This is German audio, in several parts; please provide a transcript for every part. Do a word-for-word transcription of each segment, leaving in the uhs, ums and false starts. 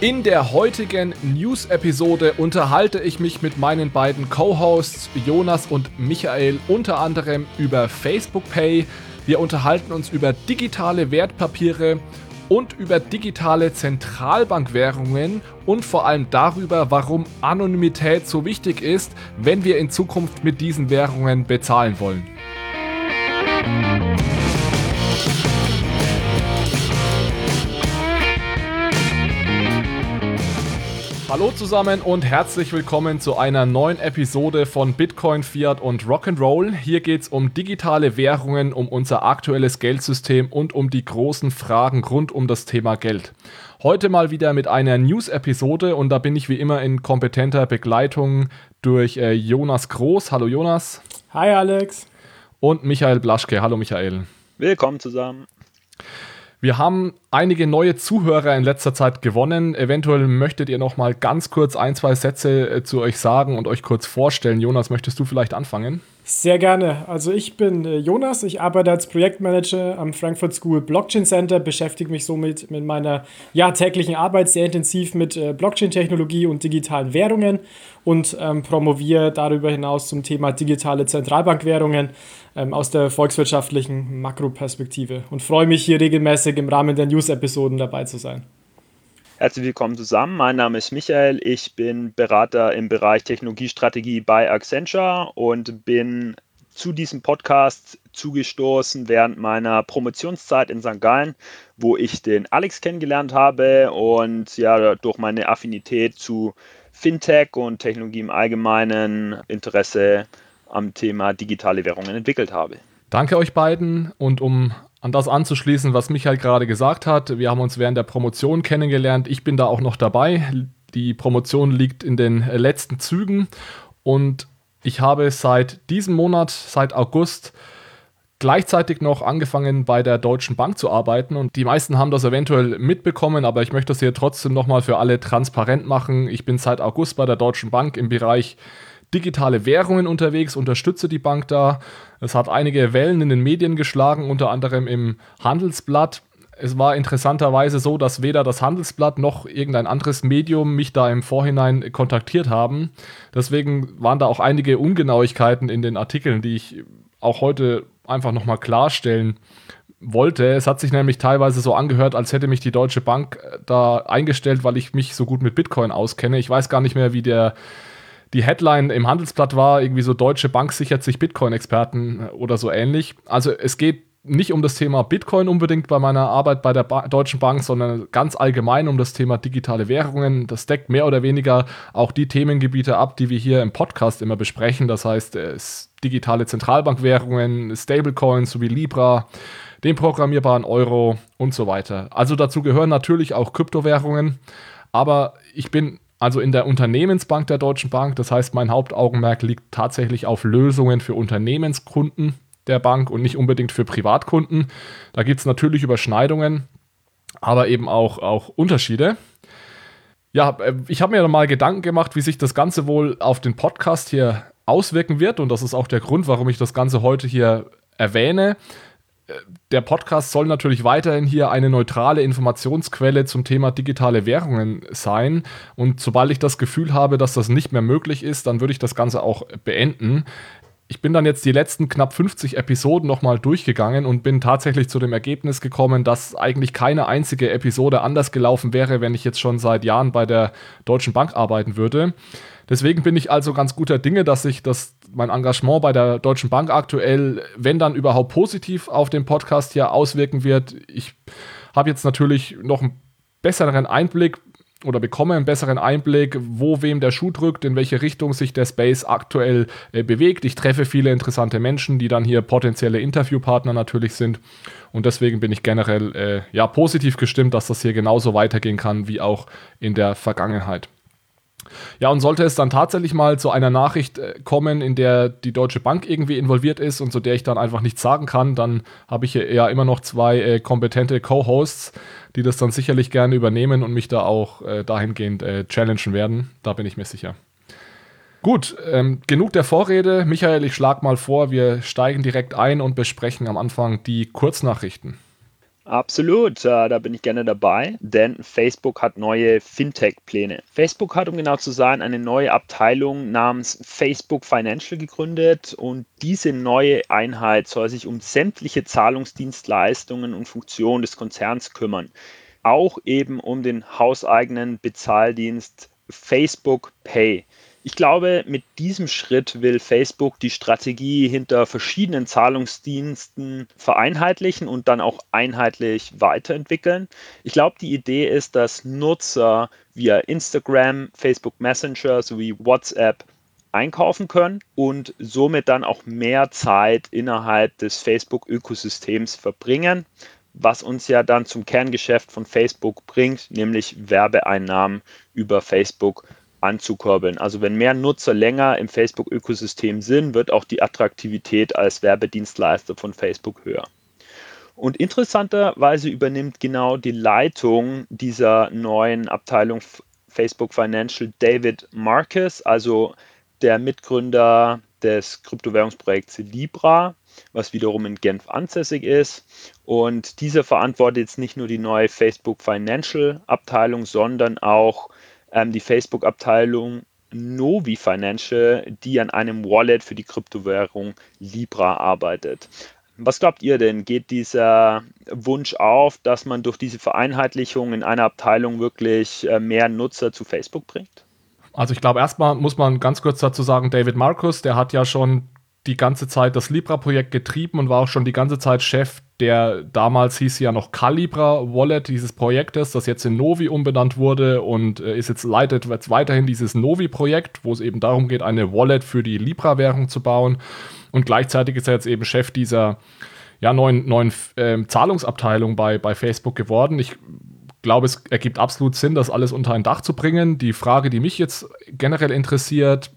In der heutigen News-Episode unterhalte ich mich mit meinen beiden Co-Hosts Jonas und Michael unter anderem über Facebook Pay. Wir unterhalten uns über digitale Wertpapiere und über digitale Zentralbankwährungen und vor allem darüber, warum Anonymität so wichtig ist, wenn wir in Zukunft mit diesen Währungen bezahlen wollen. Hallo zusammen und herzlich willkommen zu einer neuen Episode von Bitcoin, Fiat und Rock'n'Roll. Hier geht es um digitale Währungen, um unser aktuelles Geldsystem und um die großen Fragen rund um das Thema Geld. Heute mal wieder mit einer News-Episode und da bin ich wie immer in kompetenter Begleitung durch äh, Jonas Groß. Hallo Jonas. Hi Alex. Und Michael Blaschke. Hallo Michael. Willkommen zusammen. Wir haben einige neue Zuhörer in letzter Zeit gewonnen. Eventuell möchtet ihr noch mal ganz kurz ein, zwei Sätze äh, zu euch sagen und euch kurz vorstellen. Jonas, möchtest du vielleicht anfangen? Sehr gerne. Also ich bin äh, Jonas, ich arbeite als Projektmanager am Frankfurt School Blockchain Center, beschäftige mich somit mit meiner ja, täglichen Arbeit sehr intensiv mit äh, Blockchain-Technologie und digitalen Währungen und ähm, promoviere darüber hinaus zum Thema digitale Zentralbankwährungen ähm, aus der volkswirtschaftlichen Makroperspektive und freue mich hier regelmäßig im Rahmen der News-Episoden dabei zu sein. Herzlich willkommen zusammen. Mein Name ist Michael. Ich bin Berater im Bereich Technologiestrategie bei Accenture und bin zu diesem Podcast zugestoßen während meiner Promotionszeit in Sankt Gallen, wo ich den Alex kennengelernt habe und ja durch meine Affinität zu Fintech und Technologie im Allgemeinen Interesse am Thema digitale Währungen entwickelt habe. Danke euch beiden und um an das anzuschließen, was Michael gerade gesagt hat. Wir haben uns während der Promotion kennengelernt. Ich bin da auch noch dabei. Die Promotion liegt in den letzten Zügen und ich habe seit diesem Monat, seit August, gleichzeitig noch angefangen bei der Deutschen Bank zu arbeiten und die meisten haben das eventuell mitbekommen, aber ich möchte das hier trotzdem nochmal für alle transparent machen. Ich bin seit August bei der Deutschen Bank im Bereich digitale Währungen unterwegs, unterstütze die Bank da. Es hat einige Wellen in den Medien geschlagen, unter anderem im Handelsblatt. Es war interessanterweise so, dass weder das Handelsblatt noch irgendein anderes Medium mich da im Vorhinein kontaktiert haben. Deswegen waren da auch einige Ungenauigkeiten in den Artikeln, die ich auch heute einfach nochmal klarstellen wollte. Es hat sich nämlich teilweise so angehört, als hätte mich die Deutsche Bank da eingestellt, weil ich mich so gut mit Bitcoin auskenne. Ich weiß gar nicht mehr, wie der Die Headline im Handelsblatt war irgendwie so, Deutsche Bank sichert sich Bitcoin-Experten oder so ähnlich. Also es geht nicht um das Thema Bitcoin unbedingt bei meiner Arbeit bei der ba- Deutschen Bank, sondern ganz allgemein um das Thema digitale Währungen. Das deckt mehr oder weniger auch die Themengebiete ab, die wir hier im Podcast immer besprechen. Das heißt, es digitale Zentralbankwährungen, Stablecoins sowie Libra, den programmierbaren Euro und so weiter. Also dazu gehören natürlich auch Kryptowährungen, aber ich bin also in der Unternehmensbank der Deutschen Bank. Das heißt, mein Hauptaugenmerk liegt tatsächlich auf Lösungen für Unternehmenskunden der Bank und nicht unbedingt für Privatkunden. Da gibt es natürlich Überschneidungen, aber eben auch, auch Unterschiede. Ja, ich habe mir mal Gedanken gemacht, wie sich das Ganze wohl auf den Podcast hier auswirken wird. Und das ist auch der Grund, warum ich das Ganze heute hier erwähne. Der Podcast soll natürlich weiterhin hier eine neutrale Informationsquelle zum Thema digitale Währungen sein. Und sobald ich das Gefühl habe, dass das nicht mehr möglich ist, dann würde ich das Ganze auch beenden. Ich bin dann jetzt die letzten knapp fünfzig Episoden nochmal durchgegangen und bin tatsächlich zu dem Ergebnis gekommen, dass eigentlich keine einzige Episode anders gelaufen wäre, wenn ich jetzt schon seit Jahren bei der Deutschen Bank arbeiten würde. Deswegen bin ich also ganz guter Dinge, dass sich das, mein Engagement bei der Deutschen Bank aktuell, wenn dann überhaupt positiv auf den Podcast hier auswirken wird. Ich habe jetzt natürlich noch einen besseren Einblick oder bekomme einen besseren Einblick, wo wem der Schuh drückt, in welche Richtung sich der Space aktuell äh, bewegt. Ich treffe viele interessante Menschen, die dann hier potenzielle Interviewpartner natürlich sind. Und deswegen bin ich generell äh, ja, positiv gestimmt, dass das hier genauso weitergehen kann wie auch in der Vergangenheit. Ja, und sollte es dann tatsächlich mal zu einer Nachricht kommen, in der die Deutsche Bank irgendwie involviert ist und zu der ich dann einfach nichts sagen kann, dann habe ich ja immer noch zwei äh, kompetente Co-Hosts, die das dann sicherlich gerne übernehmen und mich da auch äh, dahingehend äh, challengen werden. Da bin ich mir sicher. Gut, ähm, genug der Vorrede. Michael, ich schlage mal vor, wir steigen direkt ein und besprechen am Anfang die Kurznachrichten. Absolut, äh, da bin ich gerne dabei, denn Facebook hat neue Fintech-Pläne. Facebook hat, um genau zu sein, eine neue Abteilung namens Facebook Financial gegründet und diese neue Einheit soll sich um sämtliche Zahlungsdienstleistungen und Funktionen des Konzerns kümmern, auch eben um den hauseigenen Bezahldienst Facebook Pay. Ich glaube, mit diesem Schritt will Facebook die Strategie hinter verschiedenen Zahlungsdiensten vereinheitlichen und dann auch einheitlich weiterentwickeln. Ich glaube, die Idee ist, dass Nutzer via Instagram, Facebook Messenger sowie WhatsApp einkaufen können und somit dann auch mehr Zeit innerhalb des Facebook-Ökosystems verbringen, was uns ja dann zum Kerngeschäft von Facebook bringt, nämlich Werbeeinnahmen über Facebook anzukurbeln. Also wenn mehr Nutzer länger im Facebook-Ökosystem sind, wird auch die Attraktivität als Werbedienstleister von Facebook höher. Und interessanterweise übernimmt genau die Leitung dieser neuen Abteilung Facebook Financial David Marcus, also der Mitgründer des Kryptowährungsprojekts Libra, was wiederum in Genf ansässig ist. Und dieser verantwortet jetzt nicht nur die neue Facebook Financial Abteilung, sondern auch ähm, die Facebook-Abteilung Novi Financial, die an einem Wallet für die Kryptowährung Libra arbeitet. Was glaubt ihr denn? Geht dieser Wunsch auf, dass man durch diese Vereinheitlichung in einer Abteilung wirklich äh, mehr Nutzer zu Facebook bringt? Also ich glaube, erstmal muss man ganz kurz dazu sagen, David Marcus, der hat ja schon die ganze Zeit das Libra-Projekt getrieben und war auch schon die ganze Zeit Chef der, damals hieß ja noch Calibra Wallet dieses Projektes, das jetzt in Novi umbenannt wurde und äh, ist jetzt leitet jetzt weiterhin dieses Novi-Projekt, wo es eben darum geht, eine Wallet für die Libra-Währung zu bauen. Und gleichzeitig ist er jetzt eben Chef dieser ja, neuen, neuen äh, Zahlungsabteilung bei, bei Facebook geworden. Ich glaube, es ergibt absolut Sinn, das alles unter ein Dach zu bringen. Die Frage, die mich jetzt generell interessiert,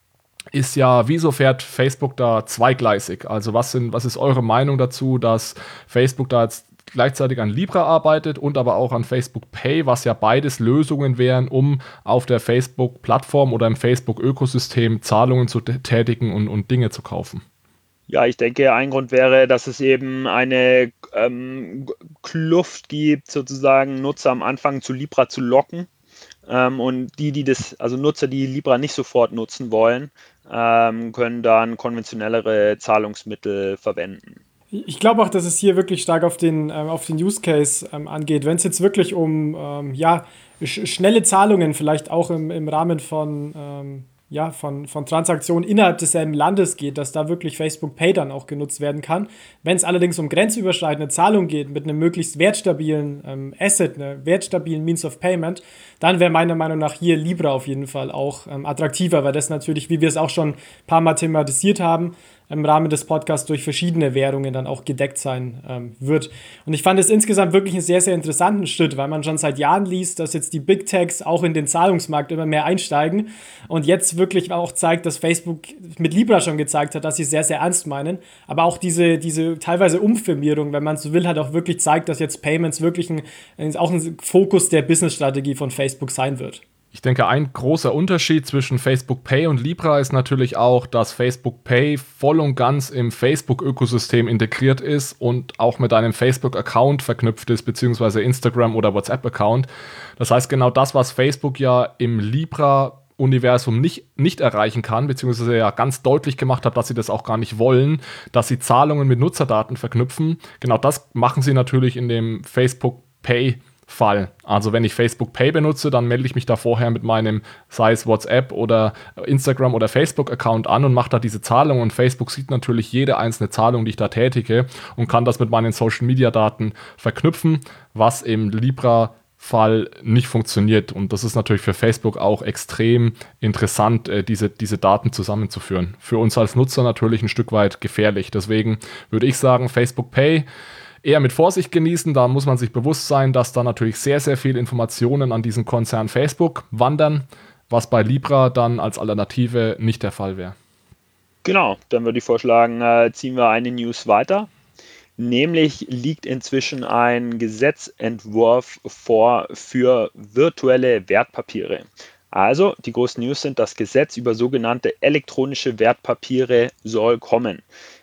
ist ja, wieso fährt Facebook da zweigleisig? Also was, sind, was ist eure Meinung dazu, dass Facebook da jetzt gleichzeitig an Libra arbeitet und aber auch an Facebook Pay, was ja beides Lösungen wären, um auf der Facebook-Plattform oder im Facebook-Ökosystem Zahlungen zu tätigen und, und Dinge zu kaufen? Ja, ich denke, ein Grund wäre, dass es eben eine ähm, Kluft gibt, sozusagen Nutzer am Anfang zu Libra zu locken. Ähm, und die, die das, also Nutzer, die Libra nicht sofort nutzen wollen, ähm, können dann konventionellere Zahlungsmittel verwenden. Ich glaube auch, dass es hier wirklich stark auf den, ähm, auf den Use Case ähm, angeht. Wenn es jetzt wirklich um ähm, ja, sch- schnelle Zahlungen, vielleicht auch im, im Rahmen von, ähm, ja, von, von Transaktionen innerhalb desselben Landes geht, dass da wirklich Facebook Pay dann auch genutzt werden kann. Wenn es allerdings um grenzüberschreitende Zahlungen geht, mit einem möglichst wertstabilen ähm, Asset, einem wertstabilen Means of Payment, dann wäre meiner Meinung nach hier Libra auf jeden Fall auch ähm, attraktiver, weil das natürlich, wie wir es auch schon ein paar Mal thematisiert haben, im Rahmen des Podcasts durch verschiedene Währungen dann auch gedeckt sein ähm, wird. Und ich fand es insgesamt wirklich einen sehr, sehr interessanten Schritt, weil man schon seit Jahren liest, dass jetzt die Big Techs auch in den Zahlungsmarkt immer mehr einsteigen und jetzt wirklich auch zeigt, dass Facebook mit Libra schon gezeigt hat, dass sie es sehr, sehr ernst meinen, aber auch diese, diese teilweise Umfirmierung, wenn man so will, halt auch wirklich zeigt, dass jetzt Payments wirklich ein, auch ein Fokus der Businessstrategie von Facebook sein wird. Ich denke, ein großer Unterschied zwischen Facebook Pay und Libra ist natürlich auch, dass Facebook Pay voll und ganz im Facebook-Ökosystem integriert ist und auch mit einem Facebook-Account verknüpft ist, beziehungsweise Instagram- oder WhatsApp-Account. Das heißt, genau das, was Facebook ja im Libra-Universum nicht, nicht erreichen kann, beziehungsweise ja ganz deutlich gemacht hat, dass sie das auch gar nicht wollen, dass sie Zahlungen mit Nutzerdaten verknüpfen. Genau das machen sie natürlich in dem Facebook Pay Fall. Also wenn ich Facebook Pay benutze, dann melde ich mich da vorher mit meinem, sei es WhatsApp oder Instagram oder Facebook-Account an und mache da diese Zahlung und Facebook sieht natürlich jede einzelne Zahlung, die ich da tätige und kann das mit meinen Social-Media-Daten verknüpfen, was im Libra-Fall nicht funktioniert. Und das ist natürlich für Facebook auch extrem interessant, diese, diese Daten zusammenzuführen. Für uns als Nutzer natürlich ein Stück weit gefährlich. Deswegen würde ich sagen, Facebook Pay eher mit Vorsicht genießen, da muss man sich bewusst sein, dass da natürlich sehr, sehr viele Informationen an diesen Konzern Facebook wandern, was bei Libra dann als Alternative nicht der Fall wäre. Genau, dann würde ich vorschlagen, äh, ziehen wir eine News weiter. Nämlich liegt inzwischen ein Gesetzentwurf vor für virtuelle Wertpapiere. Also, die großen News sind, das Gesetz über sogenannte elektronische Wertpapiere soll kommen.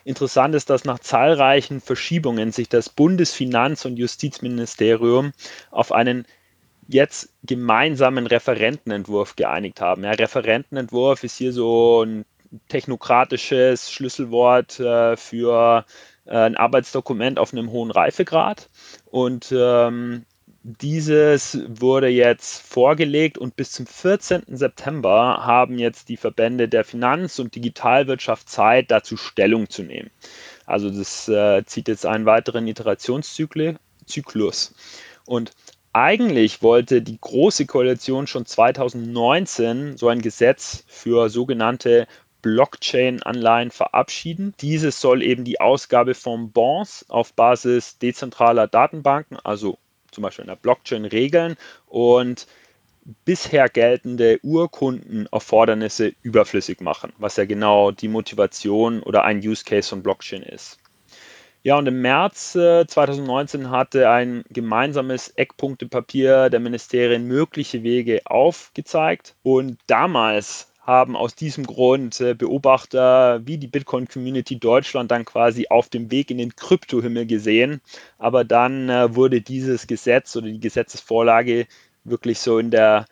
Interessant ist, dass nach zahlreichen Verschiebungen sich das Bundesfinanz- und Justizministerium auf einen jetzt gemeinsamen Referentenentwurf geeinigt haben. Ja, Referentenentwurf ist hier so ein technokratisches Schlüsselwort äh, für äh, ein Arbeitsdokument auf einem hohen Reifegrad. Und ähm, dieses wurde jetzt vorgelegt und bis zum vierzehnten September haben jetzt die Verbände der Finanz- und Digitalwirtschaft Zeit, dazu Stellung zu nehmen. Also das äh, zieht jetzt einen weiteren Iterationszyklus. Und eigentlich wollte die Große Koalition schon zweitausendneunzehn so ein Gesetz für sogenannte Blockchain-Anleihen verabschieden. Dieses soll eben die Ausgabe von Bonds auf Basis dezentraler Datenbanken, also zum Beispiel in der Blockchain, regeln und bisher geltende Urkundenerfordernisse überflüssig machen, was ja genau die Motivation oder ein Use Case von Blockchain ist. Ja, und im März äh, zweitausendneunzehn hatte ein gemeinsames Eckpunktepapier der Ministerien mögliche Wege aufgezeigt. Und damals haben aus diesem Grund äh, Beobachter wie die Bitcoin-Community Deutschland dann quasi auf dem Weg in den Kryptohimmel gesehen. Aber dann äh, wurde dieses Gesetz oder die Gesetzesvorlage wirklich so in der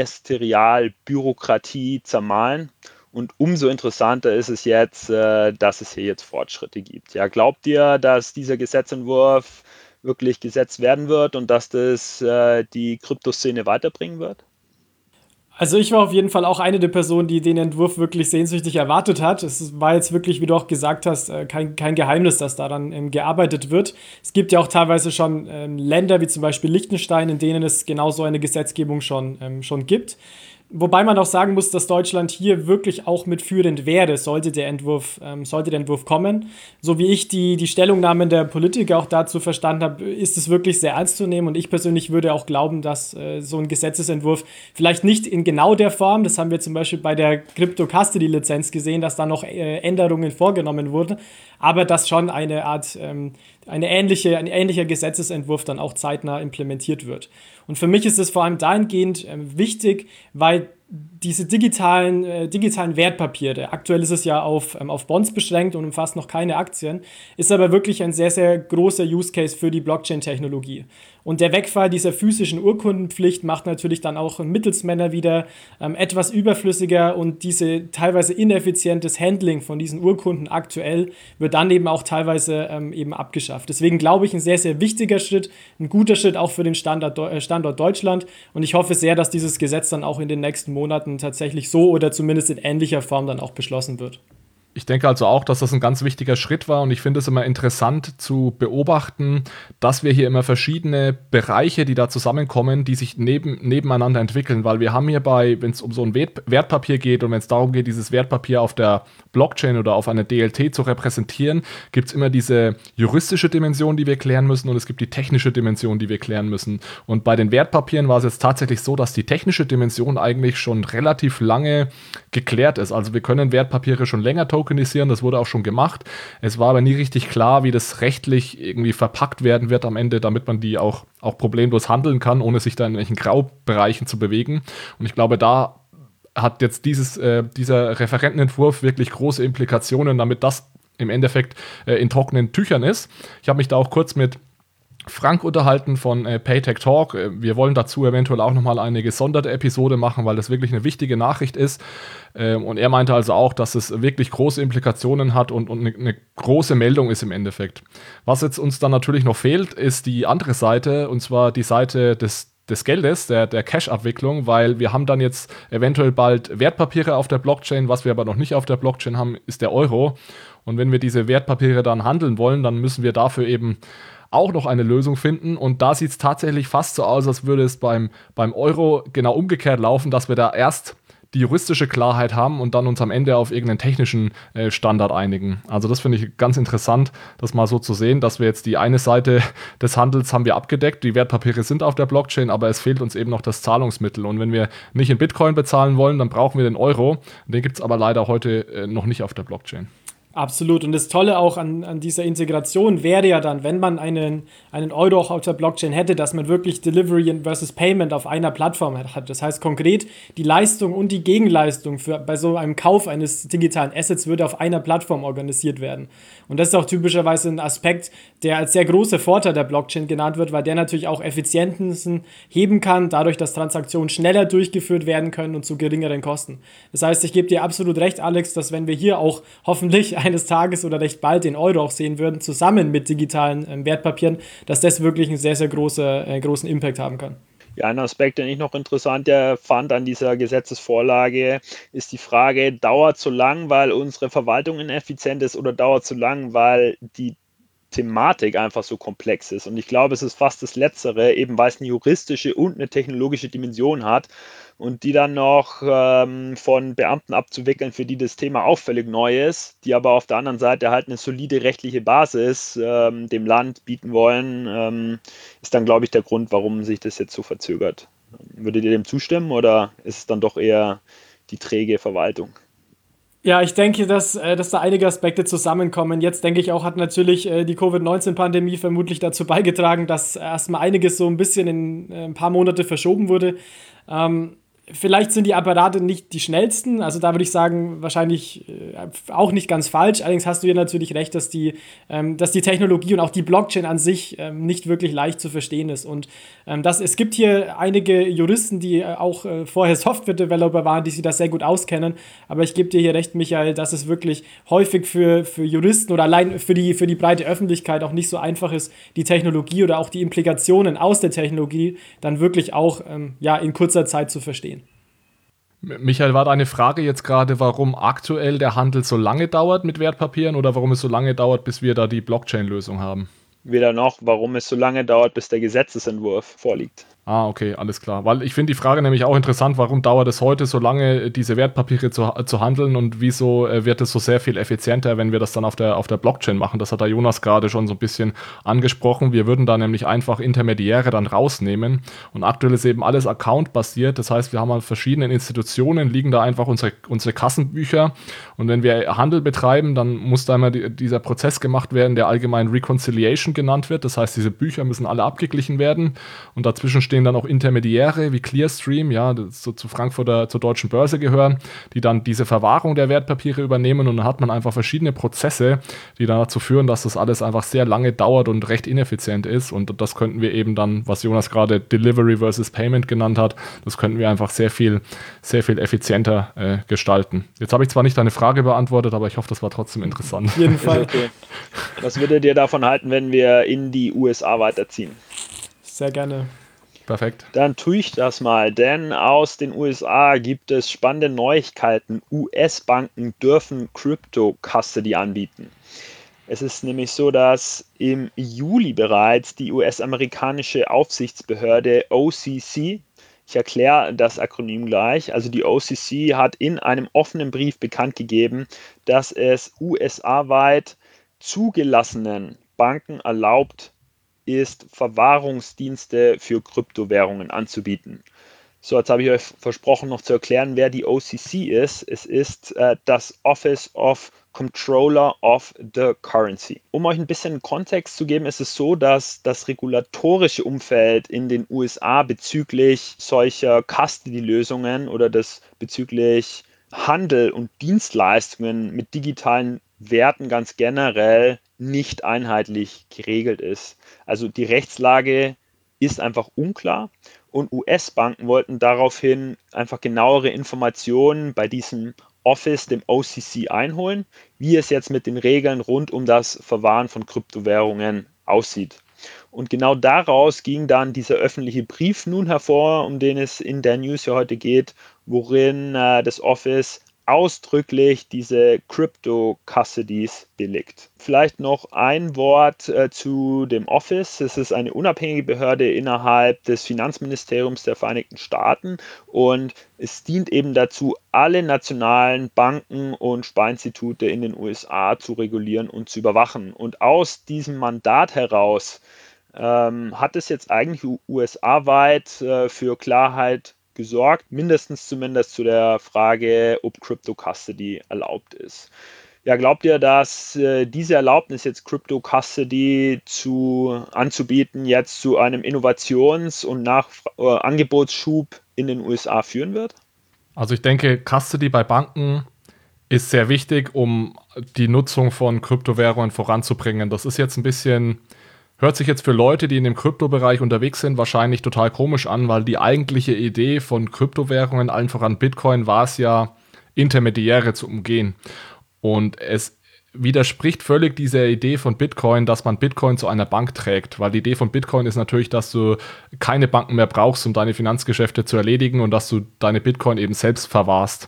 Ministerialbürokratie zermahlen. Und umso interessanter ist es jetzt, äh, dass es hier jetzt Fortschritte gibt. Ja, glaubt ihr, dass dieser Gesetzentwurf wirklich gesetzt werden wird und dass das äh, die Kryptoszene weiterbringen wird? Also ich war auf jeden Fall auch eine der Personen, die den Entwurf wirklich sehnsüchtig erwartet hat. Es war jetzt wirklich, wie du auch gesagt hast, kein, kein Geheimnis, dass daran ähm, gearbeitet wird. Es gibt ja auch teilweise schon ähm, Länder, wie zum Beispiel Liechtenstein, in denen es genau so eine Gesetzgebung schon, ähm, schon gibt. Wobei man auch sagen muss, dass Deutschland hier wirklich auch mitführend wäre, sollte der Entwurf, ähm, sollte der Entwurf kommen. So wie ich die, die Stellungnahmen der Politiker auch dazu verstanden habe, ist es wirklich sehr ernst zu nehmen. Und ich persönlich würde auch glauben, dass äh, so ein Gesetzesentwurf vielleicht nicht in genau der Form, das haben wir zum Beispiel bei der Crypto-Custody-Lizenz gesehen, dass da noch äh, Änderungen vorgenommen wurden, aber dass schon eine Art, ähm, eine ähnliche, ein ähnlicher Gesetzesentwurf dann auch zeitnah implementiert wird. Und für mich ist es vor allem dahingehend äh, wichtig, weil diese digitalen, äh, digitalen Wertpapiere, aktuell ist es ja auf, ähm, auf Bonds beschränkt und umfasst noch keine Aktien, ist aber wirklich ein sehr, sehr großer Use Case für die Blockchain-Technologie. Und der Wegfall dieser physischen Urkundenpflicht macht natürlich dann auch Mittelsmänner wieder ähm, etwas überflüssiger und diese teilweise ineffizientes Handling von diesen Urkunden aktuell wird dann eben auch teilweise ähm, eben abgeschafft. Deswegen glaube ich, ein sehr, sehr wichtiger Schritt, ein guter Schritt auch für den Standort, äh, Standort Deutschland und ich hoffe sehr, dass dieses Gesetz dann auch in den nächsten Monaten tatsächlich so oder zumindest in ähnlicher Form dann auch beschlossen wird. Ich denke also auch, dass das ein ganz wichtiger Schritt war und ich finde es immer interessant zu beobachten, dass wir hier immer verschiedene Bereiche, die da zusammenkommen, die sich neben, nebeneinander entwickeln, weil wir haben hierbei, wenn es um so ein Wert, Wertpapier geht und wenn es darum geht, dieses Wertpapier auf der Blockchain oder auf einer D L T zu repräsentieren, gibt es immer diese juristische Dimension, die wir klären müssen und es gibt die technische Dimension, die wir klären müssen. Und bei den Wertpapieren war es jetzt tatsächlich so, dass die technische Dimension eigentlich schon relativ lange geklärt ist. Also wir können Wertpapiere schon länger tokenisieren, das wurde auch schon gemacht. Es war aber nie richtig klar, wie das rechtlich irgendwie verpackt werden wird am Ende, damit man die auch, auch problemlos handeln kann, ohne sich da in welchen Graubereichen zu bewegen. Und ich glaube, da hat jetzt dieses, äh, dieser Referentenentwurf wirklich große Implikationen, damit das im Endeffekt äh, in trockenen Tüchern ist. Ich habe mich da auch kurz mit Frank unterhalten von äh, Paytech Talk. Wir wollen dazu eventuell auch nochmal eine gesonderte Episode machen, weil das wirklich eine wichtige Nachricht ist. Ähm, und er meinte also auch, dass es wirklich große Implikationen hat und, und eine, eine große Meldung ist im Endeffekt. Was jetzt uns dann natürlich noch fehlt, ist die andere Seite, und zwar die Seite des des Geldes, der, der Cash-Abwicklung, weil wir haben dann jetzt eventuell bald Wertpapiere auf der Blockchain. Was wir aber noch nicht auf der Blockchain haben, ist der Euro. Und wenn wir diese Wertpapiere dann handeln wollen, dann müssen wir dafür eben auch noch eine Lösung finden. Und da sieht es tatsächlich fast so aus, als würde es beim, beim Euro genau umgekehrt laufen, dass wir da erst die juristische Klarheit haben und dann uns am Ende auf irgendeinen technischen äh, Standard einigen. Also das finde ich ganz interessant, das mal so zu sehen, dass wir jetzt die eine Seite des Handels haben wir abgedeckt, die Wertpapiere sind auf der Blockchain, aber es fehlt uns eben noch das Zahlungsmittel. Und wenn wir nicht in Bitcoin bezahlen wollen, dann brauchen wir den Euro. Den gibt es aber leider heute äh, noch nicht auf der Blockchain. Absolut. Und das Tolle auch an, an dieser Integration wäre ja dann, wenn man einen, einen Euro auch auf der Blockchain hätte, dass man wirklich Delivery versus Payment auf einer Plattform hat. Das heißt konkret, die Leistung und die Gegenleistung für, bei so einem Kauf eines digitalen Assets würde auf einer Plattform organisiert werden. Und das ist auch typischerweise ein Aspekt, der als sehr großer Vorteil der Blockchain genannt wird, weil der natürlich auch Effizienzen heben kann, dadurch, dass Transaktionen schneller durchgeführt werden können und zu geringeren Kosten. Das heißt, ich gebe dir absolut recht, Alex, dass wenn wir hier auch hoffentlich eines Tages oder recht bald den Euro auch sehen würden, zusammen mit digitalen ähm, Wertpapieren, dass das wirklich einen sehr, sehr große, äh, großen Impact haben kann. Ja, ein Aspekt, den ich noch interessant fand an dieser Gesetzesvorlage, ist die Frage, dauert so lang, weil unsere Verwaltung ineffizient ist oder dauert so lang, weil die Thematik einfach so komplex ist. Und ich glaube, es ist fast das Letztere, eben weil es eine juristische und eine technologische Dimension hat und die dann noch ähm, von Beamten abzuwickeln, für die das Thema auch völlig neu ist, die aber auf der anderen Seite halt eine solide rechtliche Basis ähm, dem Land bieten wollen, ähm, ist dann, glaube ich, der Grund, warum sich das jetzt so verzögert. Würdet ihr dem zustimmen oder ist es dann doch eher die träge Verwaltung? Ja, ich denke, dass, äh, dass da einige Aspekte zusammenkommen. Jetzt denke ich auch, hat natürlich äh, die Covid neunzehn Pandemie vermutlich dazu beigetragen, dass erstmal einiges so ein bisschen in äh, ein paar Monate verschoben wurde. Ähm, Vielleicht sind die Apparate nicht die schnellsten, also da würde ich sagen, wahrscheinlich äh, auch nicht ganz falsch. Allerdings hast du ja natürlich recht, dass die, ähm, dass die Technologie und auch die Blockchain an sich ähm, nicht wirklich leicht zu verstehen ist. Und ähm, das, es gibt hier einige Juristen, die äh, auch äh, vorher Software-Developer waren, die sich das sehr gut auskennen. Aber ich gebe dir hier recht, Michael, dass es wirklich häufig für, für Juristen oder allein für die, für die breite Öffentlichkeit auch nicht so einfach ist, die Technologie oder auch die Implikationen aus der Technologie dann wirklich auch ähm, ja, in kurzer Zeit zu verstehen. Michael, war deine Frage jetzt gerade, warum aktuell der Handel so lange dauert mit Wertpapieren oder warum es so lange dauert, bis wir da die Blockchain-Lösung haben? Weder noch, warum es so lange dauert, bis der Gesetzesentwurf vorliegt. Ah, okay, alles klar. Weil ich finde die Frage nämlich auch interessant, warum dauert es heute so lange, diese Wertpapiere zu, zu handeln und wieso äh, wird es so sehr viel effizienter, wenn wir das dann auf der, auf der Blockchain machen? Das hat der Jonas gerade schon so ein bisschen angesprochen. Wir würden da nämlich einfach Intermediäre dann rausnehmen und aktuell ist eben alles Account-basiert. Das heißt, wir haben an verschiedenen Institutionen, liegen da einfach unsere, unsere Kassenbücher und wenn wir Handel betreiben, dann muss da immer die, dieser Prozess gemacht werden, der allgemein Reconciliation genannt wird. Das heißt, diese Bücher müssen alle abgeglichen werden und dazwischen stehen dann auch Intermediäre wie Clearstream, ja, das so zu Frankfurter, zur deutschen Börse gehören, die dann diese Verwahrung der Wertpapiere übernehmen und dann hat man einfach verschiedene Prozesse, die dann dazu führen, dass das alles einfach sehr lange dauert und recht ineffizient ist und das könnten wir eben dann, was Jonas gerade Delivery versus Payment genannt hat, das könnten wir einfach sehr viel, sehr viel effizienter äh, gestalten. Jetzt habe ich zwar nicht deine Frage beantwortet, aber ich hoffe, das war trotzdem interessant. Auf jeden Fall. Okay. Was würdet ihr davon halten, wenn wir in die U S A weiterziehen? Sehr gerne. Perfekt. Dann tue ich das mal, denn aus den U S A gibt es spannende Neuigkeiten. U S-Banken dürfen Crypto-Custody anbieten. Es ist nämlich so, dass im Juli bereits die U S-amerikanische Aufsichtsbehörde O C C, ich erkläre das Akronym gleich, also die O C C hat in einem offenen Brief bekannt gegeben, dass es U S A-weit zugelassenen Banken erlaubt ist, Verwahrungsdienste für Kryptowährungen anzubieten. So, jetzt habe ich euch versprochen, noch zu erklären, wer die O C C ist. Es ist äh, das Office of Comptroller of the Currency. Um euch ein bisschen Kontext zu geben, ist es so, dass das regulatorische Umfeld in den U S A bezüglich solcher Custody-Lösungen oder das bezüglich Handel und Dienstleistungen mit digitalen Werten ganz generell nicht einheitlich geregelt ist. Also die Rechtslage ist einfach unklar und U S-Banken wollten daraufhin einfach genauere Informationen bei diesem Office, dem O C C, einholen, wie es jetzt mit den Regeln rund um das Verwahren von Kryptowährungen aussieht. Und genau daraus ging dann dieser öffentliche Brief nun hervor, um den es in der News ja heute geht, worin äh, das Office ausdrücklich diese Crypto-Custodies billigt. Vielleicht noch ein Wort äh, zu dem Office. Es ist eine unabhängige Behörde innerhalb des Finanzministeriums der Vereinigten Staaten und es dient eben dazu, alle nationalen Banken und Sparinstitute in den U S A zu regulieren und zu überwachen. Und aus diesem Mandat heraus ähm, hat es jetzt eigentlich U S A-weit äh, für Klarheit gesorgt, mindestens zumindest zu der Frage, ob Crypto Custody erlaubt ist. Ja, glaubt ihr, dass äh, diese Erlaubnis jetzt Crypto Custody zu, anzubieten jetzt zu einem Innovations- und Nach äh, Angebotsschub in den U S A führen wird? Also ich denke, Custody bei Banken ist sehr wichtig, um die Nutzung von Kryptowährungen voranzubringen. Das ist jetzt ein bisschen, hört sich jetzt für Leute, die in dem Kryptobereich unterwegs sind, wahrscheinlich total komisch an, weil die eigentliche Idee von Kryptowährungen, allen voran Bitcoin, war es ja, Intermediäre zu umgehen. Und es widerspricht völlig dieser Idee von Bitcoin, dass man Bitcoin zu einer Bank trägt, weil die Idee von Bitcoin ist natürlich, dass du keine Banken mehr brauchst, um deine Finanzgeschäfte zu erledigen und dass du deine Bitcoin eben selbst verwahrst.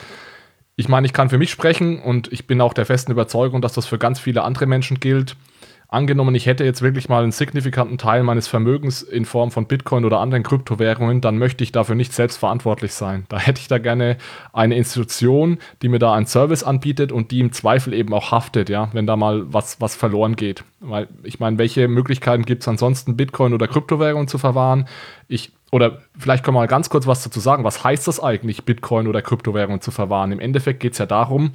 Ich meine, ich kann für mich sprechen und ich bin auch der festen Überzeugung, dass das für ganz viele andere Menschen gilt. Angenommen, ich hätte jetzt wirklich mal einen signifikanten Teil meines Vermögens in Form von Bitcoin oder anderen Kryptowährungen, dann möchte ich dafür nicht selbst verantwortlich sein. Da hätte ich da gerne eine Institution, die mir da einen Service anbietet und die im Zweifel eben auch haftet, ja, wenn da mal was, was verloren geht. Weil ich meine, welche Möglichkeiten gibt es ansonsten, Bitcoin oder Kryptowährungen zu verwahren? Ich Oder vielleicht können wir mal ganz kurz was dazu sagen. Was heißt das eigentlich, Bitcoin oder Kryptowährungen zu verwahren? Im Endeffekt geht es ja darum,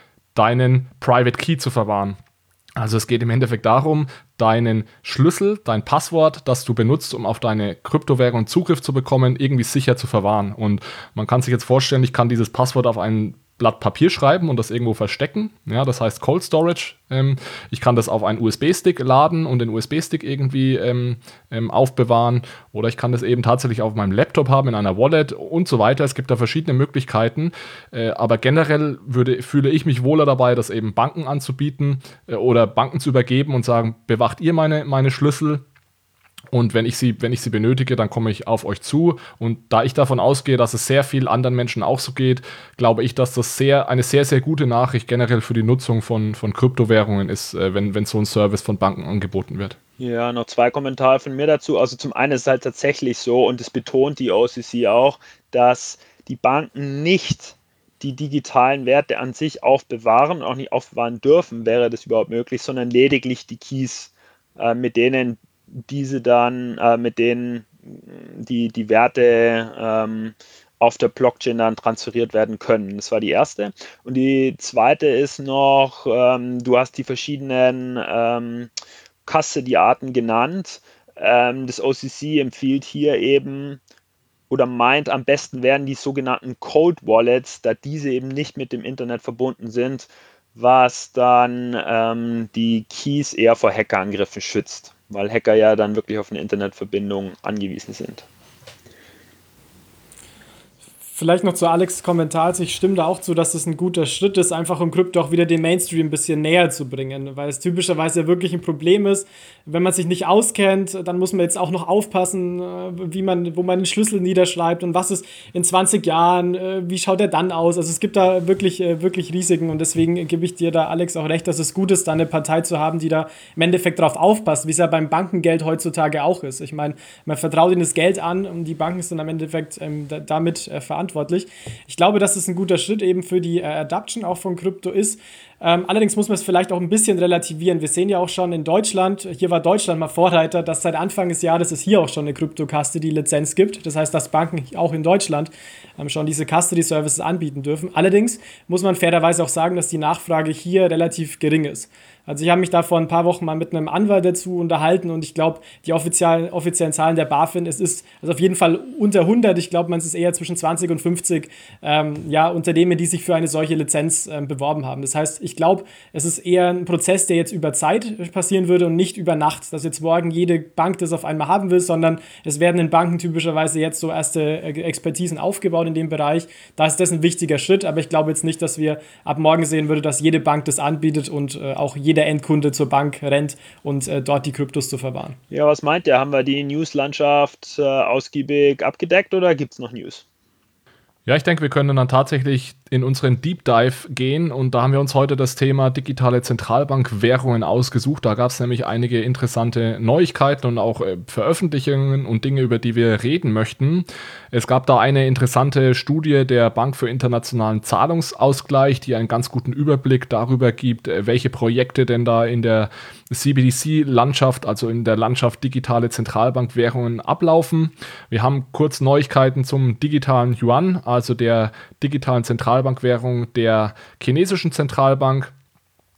deinen Private Key zu verwahren. Also es geht im Endeffekt darum, deinen Schlüssel, dein Passwort, das du benutzt, um auf deine Kryptowährung Zugriff zu bekommen, irgendwie sicher zu verwahren. Und man kann sich jetzt vorstellen, ich kann dieses Passwort auf ein Blatt Papier schreiben und das irgendwo verstecken. Ja, das heißt Cold Storage. Ähm, ich kann das auf einen U S B-Stick laden und den U S B-Stick irgendwie ähm, ähm, aufbewahren. Oder ich kann das eben tatsächlich auf meinem Laptop haben, in einer Wallet und so weiter. Es gibt da verschiedene Möglichkeiten. Äh, aber generell würde, fühle ich mich wohler dabei, das eben Banken anzubieten äh, oder Banken zu übergeben und sagen, bewacht ihr meine, meine Schlüssel? Und wenn ich sie, wenn ich sie benötige, dann komme ich auf euch zu. Und da ich davon ausgehe, dass es sehr vielen anderen Menschen auch so geht, glaube ich, dass das sehr, eine sehr, sehr gute Nachricht generell für die Nutzung von, von Kryptowährungen ist, äh, wenn, wenn so ein Service von Banken angeboten wird. Ja, noch zwei Kommentare von mir dazu. Also zum einen ist es halt tatsächlich so, und es betont die O C C auch, dass die Banken nicht die digitalen Werte an sich aufbewahren und auch nicht aufbewahren dürfen, wäre das überhaupt möglich, sondern lediglich die Keys, äh, mit denen diese dann, äh, mit denen die, die Werte ähm, auf der Blockchain dann transferiert werden können. Das war die erste. Und die zweite ist noch, ähm, du hast die verschiedenen ähm, Custody-Arten genannt. Ähm, das O C C empfiehlt hier eben oder meint, am besten wären die sogenannten Cold Wallets, da diese eben nicht mit dem Internet verbunden sind, was dann ähm, die Keys eher vor Hackerangriffen schützt, weil Hacker ja dann wirklich auf eine Internetverbindung angewiesen sind. Vielleicht noch zu Alex' Kommentar. Also ich stimme da auch zu, dass es ein guter Schritt ist, einfach um Krypto auch wieder dem Mainstream ein bisschen näher zu bringen, weil es typischerweise ja wirklich ein Problem ist. Wenn man sich nicht auskennt, dann muss man jetzt auch noch aufpassen, wie man, wo man den Schlüssel niederschreibt und was ist in zwanzig Jahren, wie schaut der dann aus? Also es gibt da wirklich, wirklich Risiken und deswegen gebe ich dir da, Alex, auch recht, dass es gut ist, da eine Partei zu haben, die da im Endeffekt drauf aufpasst, wie es ja beim Bankengeld heutzutage auch ist. Ich meine, man vertraut ihnen das Geld an und die Banken sind am Endeffekt ähm, da, damit äh, verantwortlich. Ich glaube, dass es ein guter Schritt eben für die äh, Adoption auch von Krypto ist. Ähm, allerdings muss man es vielleicht auch ein bisschen relativieren. Wir sehen ja auch schon in Deutschland, hier war Deutschland mal Vorreiter, dass seit Anfang des Jahres es hier auch schon eine Crypto-Custody-Lizenz gibt. Das heißt, dass Banken auch in Deutschland ähm, schon diese Custody-Services anbieten dürfen. Allerdings muss man fairerweise auch sagen, dass die Nachfrage hier relativ gering ist. Also ich habe mich da vor ein paar Wochen mal mit einem Anwalt dazu unterhalten und ich glaube, die offiziellen, offiziellen Zahlen der BaFin, es ist also auf jeden Fall unter hundert, ich glaube, man ist eher zwischen zwanzig und fünfzig ähm, ja, Unternehmen, die sich für eine solche Lizenz ähm, beworben haben. Das heißt, ich glaube, es ist eher ein Prozess, der jetzt über Zeit passieren würde und nicht über Nacht, dass jetzt morgen jede Bank das auf einmal haben will, sondern es werden in Banken typischerweise jetzt so erste Expertisen aufgebaut in dem Bereich. Da ist das ein wichtiger Schritt, aber ich glaube jetzt nicht, dass wir ab morgen sehen würden, dass jede Bank das anbietet und äh, auch jede der Endkunde zur Bank rennt und äh, dort die Kryptos zu verwahren. Ja, was meint ihr? Haben wir die News-Landschaft äh, ausgiebig abgedeckt oder gibt es noch News? Ja, ich denke, wir können dann tatsächlich in unseren Deep Dive gehen und da haben wir uns heute das Thema digitale Zentralbankwährungen ausgesucht. Da gab es nämlich einige interessante Neuigkeiten und auch äh, Veröffentlichungen und Dinge, über die wir reden möchten. Es gab da eine interessante Studie der Bank für internationalen Zahlungsausgleich, die einen ganz guten Überblick darüber gibt, äh, welche Projekte denn da in der C B D C-Landschaft, also in der Landschaft digitale Zentralbankwährungen ablaufen. Wir haben kurz Neuigkeiten zum digitalen Yuan, also der digitalen Zentralbankwährung der chinesischen Zentralbank.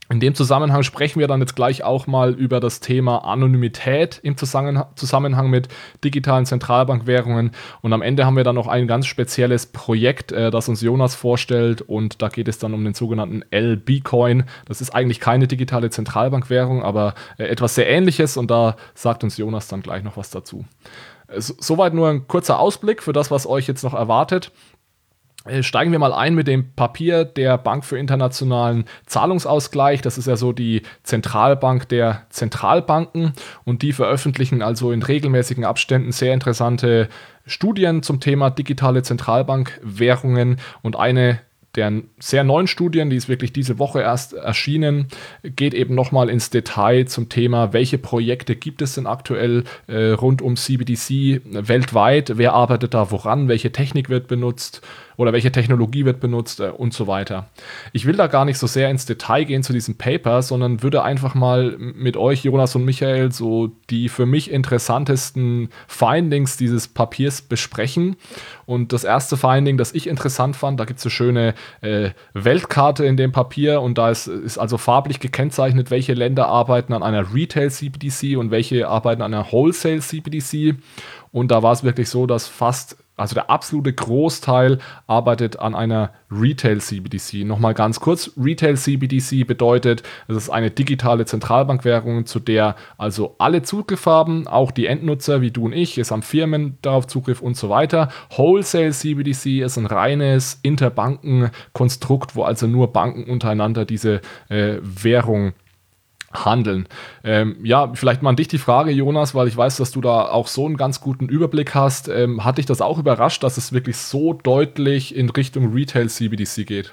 In dem Zusammenhang sprechen wir dann jetzt gleich auch mal über das Thema Anonymität im Zusammenhang mit digitalen Zentralbankwährungen. Und am Ende haben wir dann noch ein ganz spezielles Projekt, das uns Jonas vorstellt. Und da geht es dann um den sogenannten L B-Coin. Das ist eigentlich keine digitale Zentralbankwährung, aber etwas sehr Ähnliches. Und da sagt uns Jonas dann gleich noch was dazu. Soweit nur ein kurzer Ausblick für das, was euch jetzt noch erwartet. Steigen wir mal ein mit dem Papier der Bank für internationalen Zahlungsausgleich. Das ist ja so die Zentralbank der Zentralbanken und die veröffentlichen also in regelmäßigen Abständen sehr interessante Studien zum Thema digitale Zentralbankwährungen und eine der sehr neuen Studien, die ist wirklich diese Woche erst erschienen, geht eben nochmal ins Detail zum Thema, welche Projekte gibt es denn aktuell äh, rund um C B D C weltweit, wer arbeitet da woran, welche Technik wird benutzt oder welche Technologie wird benutzt äh, und so weiter. Ich will da gar nicht so sehr ins Detail gehen zu diesem Paper, sondern würde einfach mal mit euch, Jonas und Michael, so die für mich interessantesten Findings dieses Papiers besprechen. Und das erste Finding, das ich interessant fand, da gibt es eine schöne äh, Weltkarte in dem Papier und da ist, ist also farblich gekennzeichnet, welche Länder arbeiten an einer Retail C B D C und welche arbeiten an einer Wholesale C B D C. Und da war es wirklich so, dass fast, also der absolute Großteil arbeitet an einer Retail C B D C. Nochmal ganz kurz, Retail C B D C bedeutet, es ist eine digitale Zentralbankwährung, zu der also alle Zugriff haben, auch die Endnutzer wie du und ich, es haben Firmen darauf Zugriff und so weiter. Wholesale C B D C ist ein reines Interbankenkonstrukt, wo also nur Banken untereinander diese äh, Währung handeln. Ähm, ja, vielleicht mal an dich die Frage, Jonas, weil ich weiß, dass du da auch so einen ganz guten Überblick hast. Ähm, hat dich das auch überrascht, dass es wirklich so deutlich in Richtung Retail C B D C geht?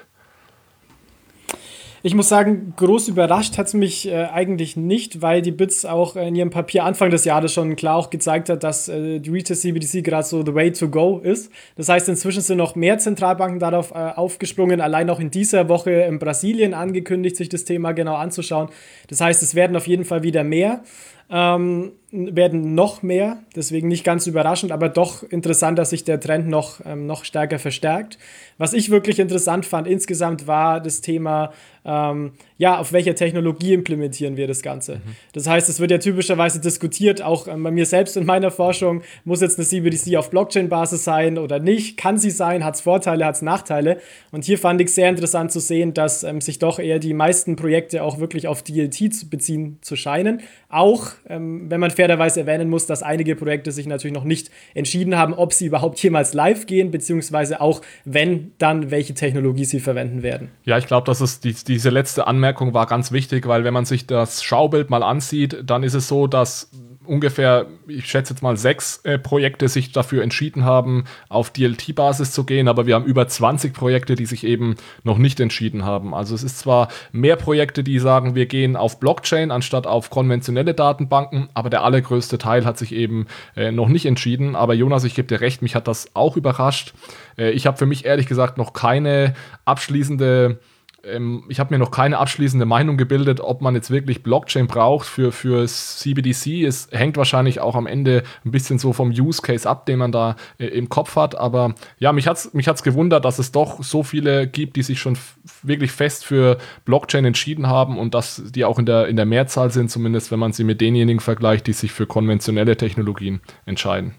Ich muss sagen, groß überrascht hat es mich äh, eigentlich nicht, weil die B I Z auch in ihrem Papier Anfang des Jahres schon klar auch gezeigt hat, dass äh, die Retail C B D C gerade so the way to go ist. Das heißt, inzwischen sind noch mehr Zentralbanken darauf äh, aufgesprungen, allein auch in dieser Woche in Brasilien angekündigt, sich das Thema genau anzuschauen. Das heißt, es werden auf jeden Fall wieder mehr. Ähm, werden noch mehr, deswegen nicht ganz überraschend, aber doch interessant, dass sich der Trend noch, ähm, noch stärker verstärkt. Was ich wirklich interessant fand insgesamt war das Thema, ähm, ja, auf welcher Technologie implementieren wir das Ganze. Mhm. Das heißt, es wird ja typischerweise diskutiert, auch ähm, bei mir selbst in meiner Forschung, muss jetzt eine C B D C auf Blockchain-Basis sein oder nicht, kann sie sein, hat es Vorteile, hat es Nachteile. Und hier fand ich sehr interessant zu sehen, dass ähm, sich doch eher die meisten Projekte auch wirklich auf D L T zu beziehen zu scheinen. Auch, ähm, wenn man fairerweise erwähnen muss, dass einige Projekte sich natürlich noch nicht entschieden haben, ob sie überhaupt jemals live gehen, beziehungsweise auch, wenn, dann welche Technologie sie verwenden werden. Ja, ich glaube, dass es die, diese letzte Anmerkung war ganz wichtig, weil wenn man sich das Schaubild mal ansieht, dann ist es so, dass ungefähr, ich schätze jetzt mal, sechs äh, Projekte sich dafür entschieden haben, auf D L T-Basis zu gehen, aber wir haben über zwanzig Projekte, die sich eben noch nicht entschieden haben. Also es ist zwar mehr Projekte, die sagen, wir gehen auf Blockchain anstatt auf konventionelle Datenbanken, aber der allergrößte Teil hat sich eben äh, noch nicht entschieden. Aber Jonas, ich gebe dir recht, mich hat das auch überrascht. Äh, ich habe für mich ehrlich gesagt noch keine abschließende Ich habe mir noch keine abschließende Meinung gebildet, ob man jetzt wirklich Blockchain braucht für, für C B D C. Es hängt wahrscheinlich auch am Ende ein bisschen so vom Use Case ab, den man da äh, im Kopf hat. Aber ja, mich hat es mich hat's gewundert, dass es doch so viele gibt, die sich schon f- wirklich fest für Blockchain entschieden haben und dass die auch in der, in der Mehrzahl sind, zumindest wenn man sie mit denjenigen vergleicht, die sich für konventionelle Technologien entscheiden.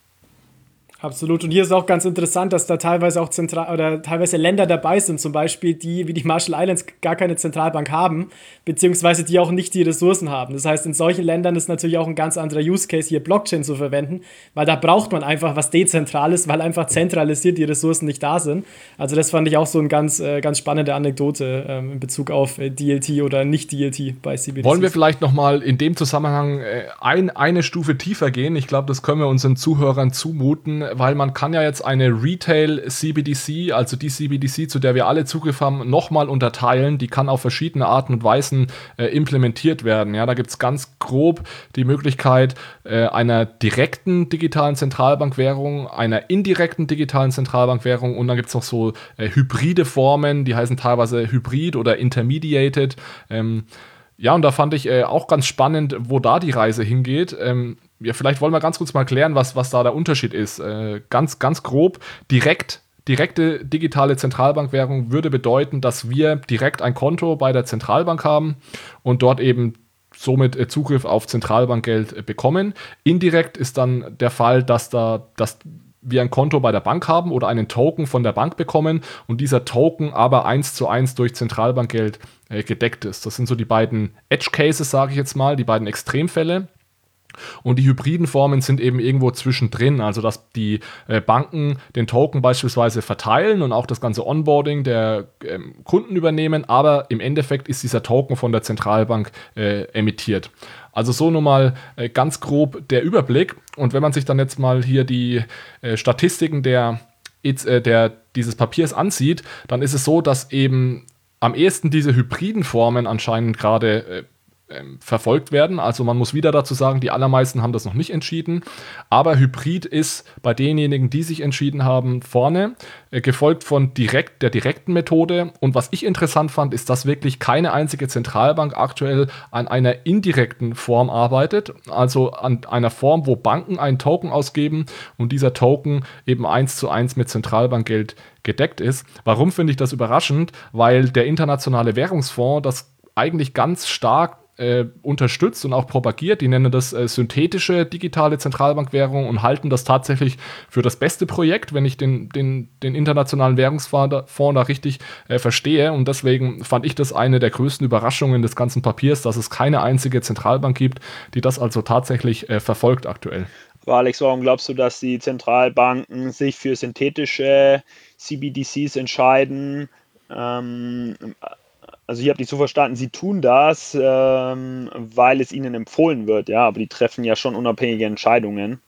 Absolut. Und hier ist auch ganz interessant, dass da teilweise auch Zentral- oder teilweise Länder dabei sind, zum Beispiel die, wie die Marshall Islands, gar keine Zentralbank haben, beziehungsweise die auch nicht die Ressourcen haben. Das heißt, in solchen Ländern ist natürlich auch ein ganz anderer Use Case, hier Blockchain zu verwenden, weil da braucht man einfach was Dezentrales, weil einfach zentralisiert die Ressourcen nicht da sind. Also das fand ich auch so eine ganz, äh, ganz spannende Anekdote ähm, in Bezug auf äh, D L T oder nicht D L T bei C B D C. Wollen wir vielleicht nochmal in dem Zusammenhang äh, ein, eine Stufe tiefer gehen? Ich glaube, das können wir unseren Zuhörern zumuten, weil man kann ja jetzt eine Retail C B D C, also die C B D C, zu der wir alle Zugriff haben, nochmal unterteilen. Die kann auf verschiedene Arten und Weisen äh, implementiert werden. Ja, da gibt es ganz grob die Möglichkeit äh, einer direkten digitalen Zentralbankwährung, einer indirekten digitalen Zentralbankwährung und dann gibt es noch so äh, hybride Formen, die heißen teilweise Hybrid oder Intermediated. Ähm, ja, und da fand ich äh, auch ganz spannend, wo da die Reise hingeht. Ähm, Ja, vielleicht wollen wir ganz kurz mal klären, was, was da der Unterschied ist. Äh, ganz, ganz grob, direkt direkte digitale Zentralbankwährung würde bedeuten, dass wir direkt ein Konto bei der Zentralbank haben und dort eben somit Zugriff auf Zentralbankgeld bekommen. Indirekt ist dann der Fall, dass da dass wir ein Konto bei der Bank haben oder einen Token von der Bank bekommen und dieser Token aber eins zu eins durch Zentralbankgeld äh, gedeckt ist. Das sind so die beiden Edge Cases, sage ich jetzt mal, die beiden Extremfälle. Und die hybriden Formen sind eben irgendwo zwischendrin, also dass die äh, Banken den Token beispielsweise verteilen und auch das ganze Onboarding der ähm, Kunden übernehmen, aber im Endeffekt ist dieser Token von der Zentralbank äh, emittiert. Also so nur mal äh, ganz grob der Überblick. Und wenn man sich dann jetzt mal hier die äh, Statistiken der, äh, der, dieses Papiers ansieht, dann ist es so, dass eben am ehesten diese hybriden Formen anscheinend gerade äh, verfolgt werden. Also man muss wieder dazu sagen, die allermeisten haben das noch nicht entschieden, aber Hybrid ist bei denjenigen, die sich entschieden haben, vorne, äh, gefolgt von direkt, der direkten Methode. Und was ich interessant fand, ist, dass wirklich keine einzige Zentralbank aktuell an einer indirekten Form arbeitet, also an einer Form, wo Banken einen Token ausgeben und dieser Token eben eins zu eins mit Zentralbankgeld gedeckt ist. Warum finde ich das überraschend? Weil der Internationale Währungsfonds das eigentlich ganz stark Äh, unterstützt und auch propagiert. Die nennen das äh, synthetische digitale Zentralbankwährung und halten das tatsächlich für das beste Projekt, wenn ich den, den, den internationalen Währungsfonds da, Fonds da richtig äh, verstehe. Und deswegen fand ich das eine der größten Überraschungen des ganzen Papiers, dass es keine einzige Zentralbank gibt, die das also tatsächlich äh, verfolgt aktuell. Aber Alex, warum glaubst du, dass die Zentralbanken sich für synthetische C B D Cs entscheiden? Ähm, Also ich habe dich so verstanden, sie tun das, ähm, weil es ihnen empfohlen wird, ja, aber die treffen ja schon unabhängige Entscheidungen,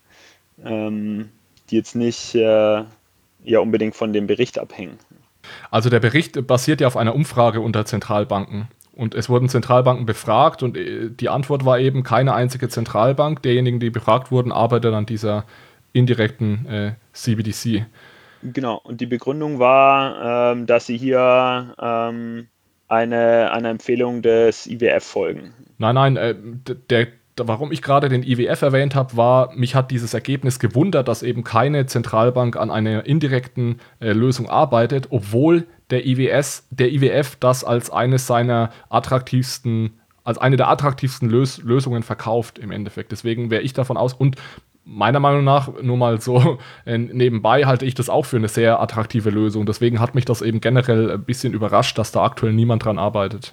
ähm, die jetzt nicht äh, ja unbedingt von dem Bericht abhängen. Also der Bericht basiert ja auf einer Umfrage unter Zentralbanken und es wurden Zentralbanken befragt und die Antwort war eben, keine einzige Zentralbank derjenigen, die befragt wurden, arbeitet an dieser indirekten äh, C B D C. Genau, und die Begründung war, ähm, dass sie hier ähm, Eine, eine Empfehlung des I W F folgen. Nein, nein, äh, der, der, warum ich gerade den I W F erwähnt habe, war, mich hat dieses Ergebnis gewundert, dass eben keine Zentralbank an einer indirekten äh, Lösung arbeitet, obwohl der I W S, der I W F das als eines seiner attraktivsten, als eine der attraktivsten Lös- Lösungen verkauft im Endeffekt. Deswegen wäre ich davon aus, und meiner Meinung nach, nur mal so äh, nebenbei, halte ich das auch für eine sehr attraktive Lösung. Deswegen hat mich das eben generell ein bisschen überrascht, dass da aktuell niemand dran arbeitet.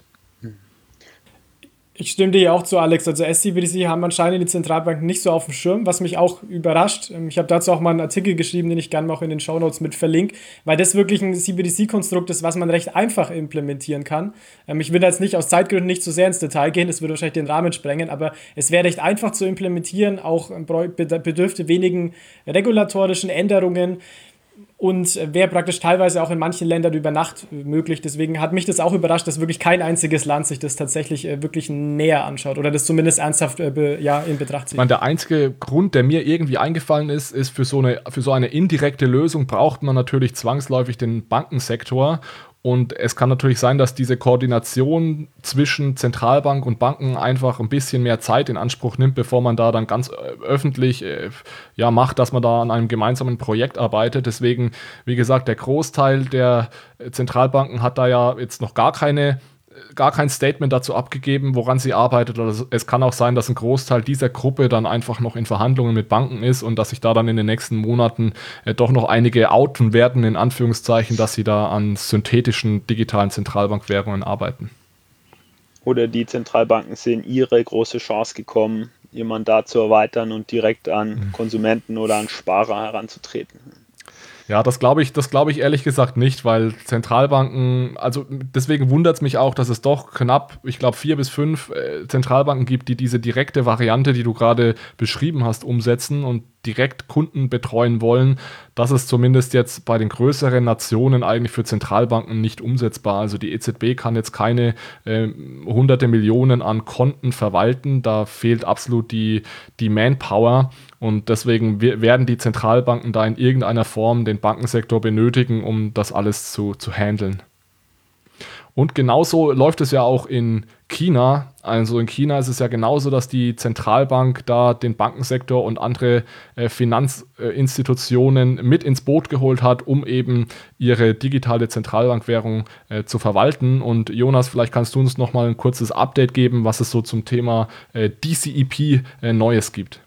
Ich stimme dir ja auch zu, Alex. Also S C B D C haben anscheinend die Zentralbanken nicht so auf dem Schirm, was mich auch überrascht. Ich habe dazu auch mal einen Artikel geschrieben, den ich gerne noch in den Shownotes mit verlinke, weil das wirklich ein C B D C-Konstrukt ist, was man recht einfach implementieren kann. Ich will jetzt nicht aus Zeitgründen nicht zu sehr ins Detail gehen, das würde wahrscheinlich den Rahmen sprengen, aber es wäre recht einfach zu implementieren, auch bedürfte wenigen regulatorischen Änderungen. Und wäre praktisch teilweise auch in manchen Ländern über Nacht möglich. Deswegen hat mich das auch überrascht, dass wirklich kein einziges Land sich das tatsächlich äh, wirklich näher anschaut oder das zumindest ernsthaft äh, be, ja, in Betracht zieht. Ich meine, der einzige Grund, der mir irgendwie eingefallen ist, ist, für so eine, für so eine indirekte Lösung braucht man natürlich zwangsläufig den Bankensektor. Und es kann natürlich sein, dass diese Koordination zwischen Zentralbank und Banken einfach ein bisschen mehr Zeit in Anspruch nimmt, bevor man da dann ganz öffentlich äh, ja, macht, dass man da an einem gemeinsamen Projekt arbeitet. Deswegen, wie gesagt, der Großteil der Zentralbanken hat da ja jetzt noch gar keine gar kein Statement dazu abgegeben, woran sie arbeitet. Also es kann auch sein, dass ein Großteil dieser Gruppe dann einfach noch in Verhandlungen mit Banken ist und dass sich da dann in den nächsten Monaten äh, doch noch einige outen werden, in Anführungszeichen, dass sie da an synthetischen digitalen Zentralbankwährungen arbeiten. Oder die Zentralbanken sind ihre große Chance gekommen, ihr Mandat zu erweitern und direkt an mhm. Konsumenten oder an Sparer heranzutreten. Ja, das glaube ich, das glaube ich ehrlich gesagt nicht, weil Zentralbanken, also deswegen wundert es mich auch, dass es doch knapp, ich glaube, vier bis fünf äh, Zentralbanken gibt, die diese direkte Variante, die du gerade beschrieben hast, umsetzen und direkt Kunden betreuen wollen. Das ist zumindest jetzt bei den größeren Nationen eigentlich für Zentralbanken nicht umsetzbar. Also die E Z B kann jetzt keine äh, hunderte Millionen an Konten verwalten. Da fehlt absolut die, die Manpower. Und deswegen werden die Zentralbanken da in irgendeiner Form den Bankensektor benötigen, um das alles zu, zu handeln. Und genauso läuft es ja auch in China. Also in China ist es ja genauso, dass die Zentralbank da den Bankensektor und andere äh, Finanzinstitutionen äh, mit ins Boot geholt hat, um eben ihre digitale Zentralbankwährung äh, zu verwalten. Und Jonas, vielleicht kannst du uns noch mal ein kurzes Update geben, was es so zum Thema äh, D C E P äh, Neues gibt.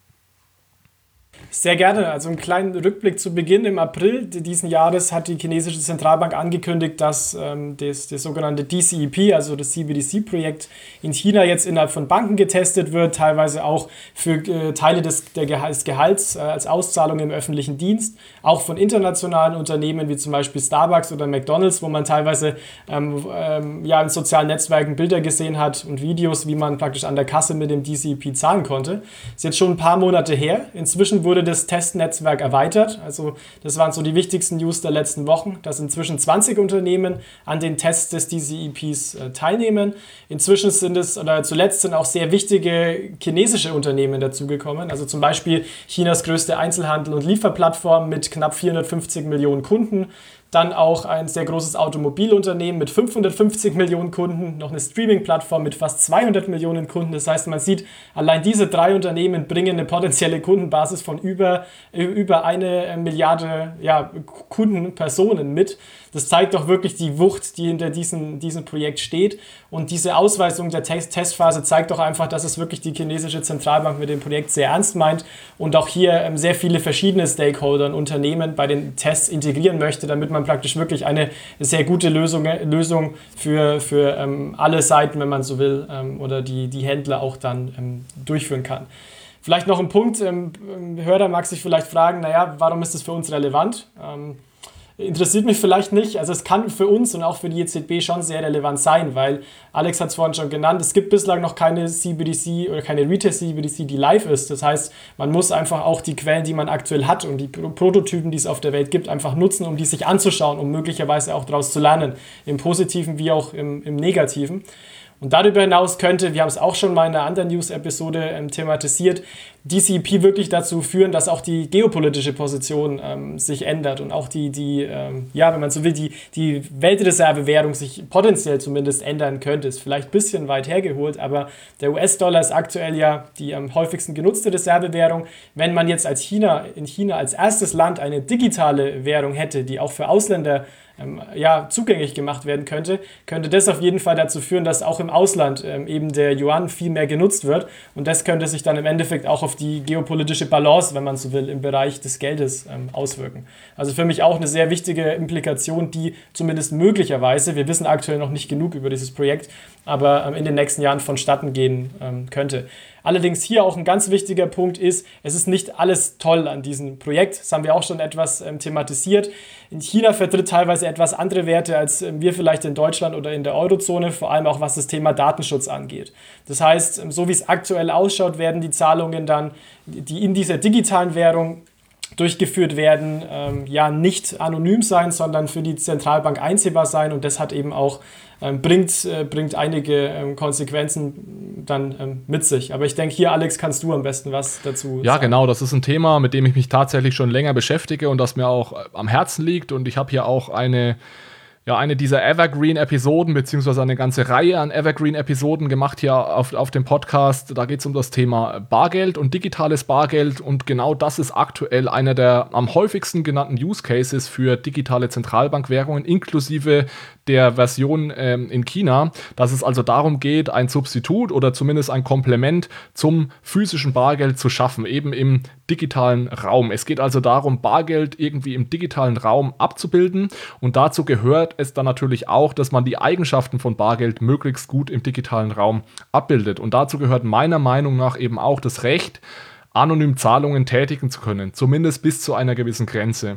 Sehr gerne. Also einen kleinen Rückblick zu Beginn. Im April diesen Jahres hat die chinesische Zentralbank angekündigt, dass ähm, das, das sogenannte D C E P, also das C B D C-Projekt, in China jetzt innerhalb von Banken getestet wird, teilweise auch für äh, Teile des, der Gehalts, Gehalts äh, als Auszahlung im öffentlichen Dienst, auch von internationalen Unternehmen wie zum Beispiel Starbucks oder McDonald's, wo man teilweise ähm, ähm, ja, in sozialen Netzwerken Bilder gesehen hat und Videos, wie man praktisch an der Kasse mit dem D C E P zahlen konnte. Ist jetzt schon ein paar Monate her. Inzwischen wurde das Testnetzwerk erweitert. Also das waren so die wichtigsten News der letzten Wochen, dass inzwischen zwanzig Unternehmen an den Tests des D C E Ps äh, teilnehmen. Inzwischen sind es, oder zuletzt sind auch sehr wichtige chinesische Unternehmen dazugekommen. Also zum Beispiel Chinas größte Einzelhandel- und Lieferplattform mit knapp vierhundertfünfzig Millionen Kunden. Dann auch ein sehr großes Automobilunternehmen mit fünfhundertfünfzig Millionen Kunden, noch eine Streaming-Plattform mit fast zweihundert Millionen Kunden. Das heißt, man sieht, allein diese drei Unternehmen bringen eine potenzielle Kundenbasis von über, über eine Milliarde ja, Kundenpersonen mit. Das zeigt doch wirklich die Wucht, die hinter diesem, diesem Projekt steht. Und diese Ausweisung der Test- Testphase zeigt doch einfach, dass es wirklich die chinesische Zentralbank mit dem Projekt sehr ernst meint und auch hier ähm, sehr viele verschiedene Stakeholder und Unternehmen bei den Tests integrieren möchte, damit man praktisch wirklich eine sehr gute Lösung, Lösung für, für ähm, alle Seiten, wenn man so will, ähm, oder die, die Händler auch dann ähm, durchführen kann. Vielleicht noch ein Punkt, ähm, Hörer mag sich vielleicht fragen, naja, warum ist das für uns relevant? Ähm, Interessiert mich vielleicht nicht. Also es kann für uns und auch für die E Z B schon sehr relevant sein, weil Alex hat es vorhin schon genannt, es gibt bislang noch keine C B D C oder keine Retail-C B D C, die live ist. Das heißt, man muss einfach auch die Quellen, die man aktuell hat und die Prototypen, die es auf der Welt gibt, einfach nutzen, um die sich anzuschauen, um möglicherweise auch daraus zu lernen, im Positiven wie auch im, im Negativen. Und darüber hinaus könnte, wir haben es auch schon mal in einer anderen News-Episode ähm, thematisiert, D C E P wirklich dazu führen, dass auch die geopolitische Position ähm, sich ändert und auch die, die ähm, ja, wenn man so will, die, die Weltreservewährung sich potenziell zumindest ändern könnte. Ist vielleicht ein bisschen weit hergeholt, aber der U S-Dollar ist aktuell ja die am häufigsten genutzte Reservewährung. Wenn man jetzt als China, in China als erstes Land eine digitale Währung hätte, die auch für Ausländer ähm, ja, zugänglich gemacht werden könnte, könnte das auf jeden Fall dazu führen, dass auch im Ausland ähm, eben der Yuan viel mehr genutzt wird und das könnte sich dann im Endeffekt auch auf die geopolitische Balance, wenn man so will, im Bereich des Geldes ähm, auswirken. Also für mich auch eine sehr wichtige Implikation, die zumindest möglicherweise, wir wissen aktuell noch nicht genug über dieses Projekt, aber ähm, in den nächsten Jahren vonstatten gehen ähm, könnte. Allerdings hier auch ein ganz wichtiger Punkt ist, es ist nicht alles toll an diesem Projekt. Das haben wir auch schon etwas ähm, thematisiert. In China vertritt teilweise etwas andere Werte als ähm, wir vielleicht in Deutschland oder in der Eurozone, vor allem auch was das Thema Datenschutz angeht. Das heißt, ähm, so wie es aktuell ausschaut, werden die Zahlungen dann, die in dieser digitalen Währung durchgeführt werden, ähm, ja nicht anonym sein, sondern für die Zentralbank einsehbar sein und das hat eben auch ähm, bringt, äh, bringt einige ähm, Konsequenzen dann ähm, mit sich. Aber ich denke, hier, Alex, kannst du am besten was dazu Ja, sagen. genau, das ist ein Thema, mit dem ich mich tatsächlich schon länger beschäftige und das mir auch äh, am Herzen liegt und ich habe hier auch eine Ja, eine dieser Evergreen-Episoden, beziehungsweise eine ganze Reihe an Evergreen-Episoden gemacht hier auf, auf dem Podcast. Da geht es um das Thema Bargeld und digitales Bargeld. Und genau das ist aktuell einer der am häufigsten genannten Use Cases für digitale Zentralbankwährungen, inklusive der Version ähm, in China, dass es also darum geht, ein Substitut oder zumindest ein Komplement zum physischen Bargeld zu schaffen, eben im digitalen Raum. Es geht also darum, Bargeld irgendwie im digitalen Raum abzubilden und dazu gehört es dann natürlich auch, dass man die Eigenschaften von Bargeld möglichst gut im digitalen Raum abbildet. Und dazu gehört meiner Meinung nach eben auch das Recht, anonym Zahlungen tätigen zu können, zumindest bis zu einer gewissen Grenze.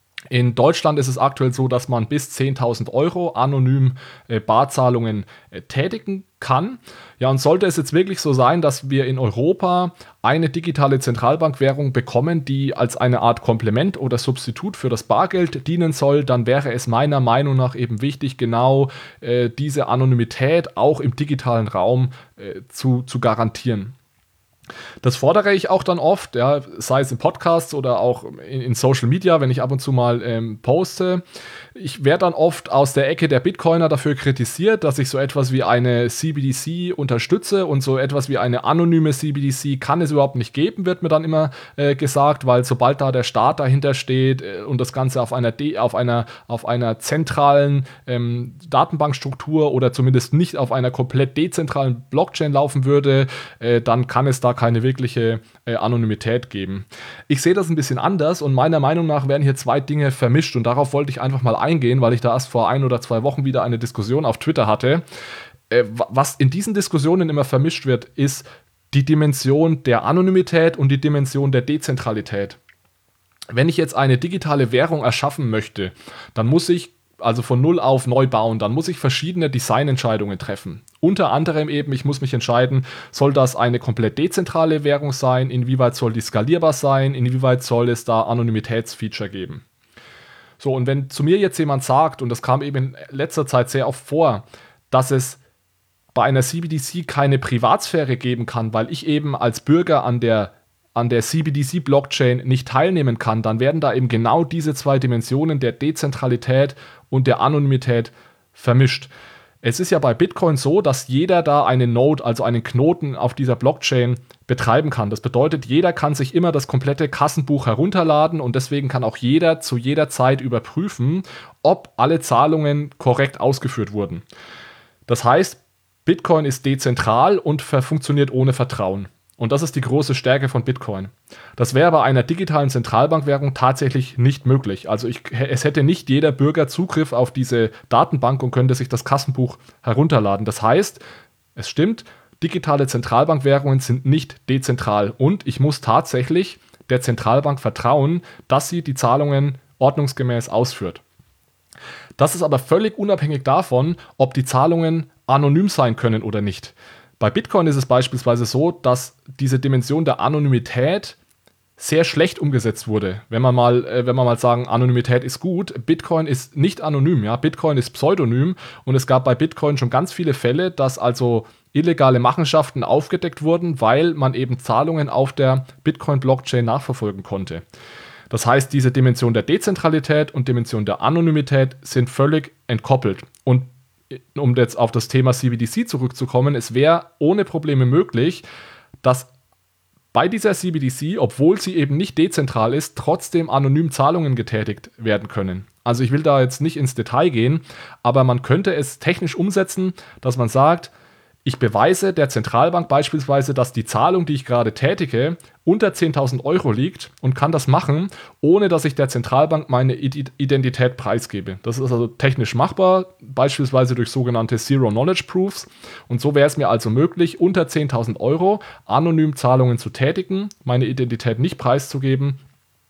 In Deutschland ist es aktuell so, dass man bis zehntausend Euro anonym äh, Barzahlungen äh, tätigen kann. Ja, und sollte es jetzt wirklich so sein, dass wir in Europa eine digitale Zentralbankwährung bekommen, die als eine Art Komplement oder Substitut für das Bargeld dienen soll, dann wäre es meiner Meinung nach eben wichtig, genau äh, diese Anonymität auch im digitalen Raum äh, zu, zu garantieren. Das fordere ich auch dann oft, ja, sei es in Podcasts oder auch in, in Social Media, wenn ich ab und zu mal ähm, poste. Ich werde dann oft aus der Ecke der Bitcoiner dafür kritisiert, dass ich so etwas wie eine C B D C unterstütze, und so etwas wie eine anonyme C B D C kann es überhaupt nicht geben, wird mir dann immer äh, gesagt, weil sobald da der Staat dahinter steht äh, und das Ganze auf einer, De- auf einer, auf einer zentralen ähm, Datenbankstruktur oder zumindest nicht auf einer komplett dezentralen Blockchain laufen würde, äh, dann kann es da keine wirkliche äh, Anonymität geben. Ich sehe das ein bisschen anders, und meiner Meinung nach werden hier zwei Dinge vermischt, und darauf wollte ich einfach mal eingehen, weil ich da erst vor ein oder zwei Wochen wieder eine Diskussion auf Twitter hatte. Äh, was in diesen Diskussionen immer vermischt wird, ist die Dimension der Anonymität und die Dimension der Dezentralität. Wenn ich jetzt eine digitale Währung erschaffen möchte, dann muss ich also von null auf neu bauen, dann muss ich verschiedene Designentscheidungen treffen. Unter anderem eben, ich muss mich entscheiden, soll das eine komplett dezentrale Währung sein, inwieweit soll die skalierbar sein, inwieweit soll es da Anonymitätsfeature geben. So, und wenn zu mir jetzt jemand sagt, und das kam eben in letzter Zeit sehr oft vor, dass es bei einer C B D C keine Privatsphäre geben kann, weil ich eben als Bürger an der an der C B D C-Blockchain nicht teilnehmen kann, dann werden da eben genau diese zwei Dimensionen der Dezentralität und der Anonymität vermischt. Es ist ja bei Bitcoin so, dass jeder da einen Node, also einen Knoten auf dieser Blockchain betreiben kann. Das bedeutet, jeder kann sich immer das komplette Kassenbuch herunterladen, und deswegen kann auch jeder zu jeder Zeit überprüfen, ob alle Zahlungen korrekt ausgeführt wurden. Das heißt, Bitcoin ist dezentral und funktioniert ohne Vertrauen. Und das ist die große Stärke von Bitcoin. Das wäre bei einer digitalen Zentralbankwährung tatsächlich nicht möglich. Also ich, es hätte nicht jeder Bürger Zugriff auf diese Datenbank und könnte sich das Kassenbuch herunterladen. Das heißt, es stimmt, digitale Zentralbankwährungen sind nicht dezentral, und ich muss tatsächlich der Zentralbank vertrauen, dass sie die Zahlungen ordnungsgemäß ausführt. Das ist aber völlig unabhängig davon, ob die Zahlungen anonym sein können oder nicht. Bei Bitcoin ist es beispielsweise so, dass diese Dimension der Anonymität sehr schlecht umgesetzt wurde. Wenn man mal, äh, wenn man mal sagen, Anonymität ist gut, Bitcoin ist nicht anonym, ja, Bitcoin ist pseudonym, und es gab bei Bitcoin schon ganz viele Fälle, dass also illegale Machenschaften aufgedeckt wurden, weil man eben Zahlungen auf der Bitcoin-Blockchain nachverfolgen konnte. Das heißt, diese Dimension der Dezentralität und Dimension der Anonymität sind völlig entkoppelt. Und um jetzt auf das Thema C B D C zurückzukommen, es wäre ohne Probleme möglich, dass bei dieser C B D C, obwohl sie eben nicht dezentral ist, trotzdem anonym Zahlungen getätigt werden können. Also ich will da jetzt nicht ins Detail gehen, aber man könnte es technisch umsetzen, dass man sagt, ich beweise der Zentralbank beispielsweise, dass die Zahlung, die ich gerade tätige, unter zehntausend Euro liegt, und kann das machen, ohne dass ich der Zentralbank meine Identität preisgebe. Das ist also technisch machbar, beispielsweise durch sogenannte Zero-Knowledge-Proofs. Und so wäre es mir also möglich, unter zehntausend Euro anonym Zahlungen zu tätigen, meine Identität nicht preiszugeben.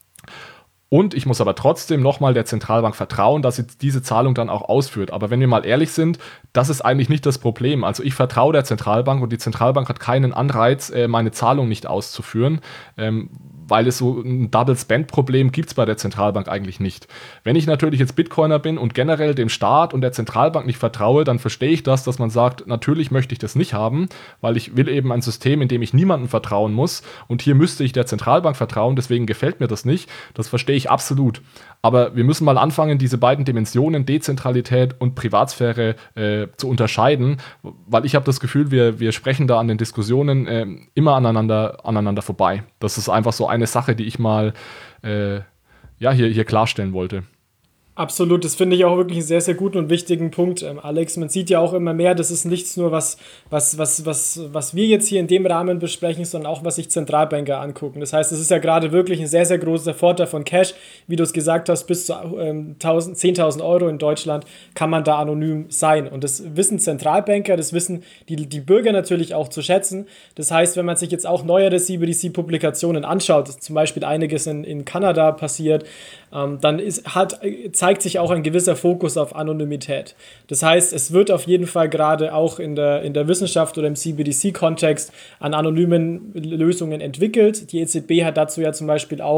Und ich muss aber trotzdem nochmal der Zentralbank vertrauen, dass sie diese Zahlung dann auch ausführt. Aber wenn wir mal ehrlich sind, das ist eigentlich nicht das Problem. Also ich vertraue der Zentralbank, und die Zentralbank hat keinen Anreiz, meine Zahlung nicht auszuführen, weil es so ein Double-Spend-Problem gibt es bei der Zentralbank eigentlich nicht. Wenn ich natürlich jetzt Bitcoiner bin und generell dem Staat und der Zentralbank nicht vertraue, dann verstehe ich das, dass man sagt, natürlich möchte ich das nicht haben, weil ich will eben ein System, in dem ich niemandem vertrauen muss, und hier müsste ich der Zentralbank vertrauen, deswegen gefällt mir das nicht. Das verstehe ich absolut. Aber wir müssen mal anfangen, diese beiden Dimensionen, Dezentralität und Privatsphäre, äh, zu unterscheiden, weil ich habe das Gefühl, wir, wir sprechen da an den Diskussionen äh, immer aneinander, aneinander vorbei. Das ist einfach so eine Sache, die ich mal äh, ja, hier, hier klarstellen wollte. Absolut, das finde ich auch wirklich einen sehr, sehr guten und wichtigen Punkt, ähm, Alex. Man sieht ja auch immer mehr, das ist nichts nur, was, was, was, was, was wir jetzt hier in dem Rahmen besprechen, sondern auch, was sich Zentralbanker angucken. Das heißt, es ist ja gerade wirklich ein sehr, sehr großer Vorteil von Cash. Wie du es gesagt hast, bis zu ähm, zehntausend Euro in Deutschland kann man da anonym sein. Und das wissen Zentralbanker, das wissen die, die Bürger natürlich auch zu schätzen. Das heißt, wenn man sich jetzt auch neuere C B D C-Publikationen anschaut, zum Beispiel einiges in, in Kanada passiert, ähm, dann ist, hat, zeigt sich auch ein gewisser Fokus auf Anonymität. Das heißt, es wird auf jeden Fall gerade auch in der, in der Wissenschaft oder im C B D C-Kontext an anonymen Lösungen entwickelt. Die E Z B hat dazu ja zum Beispiel auch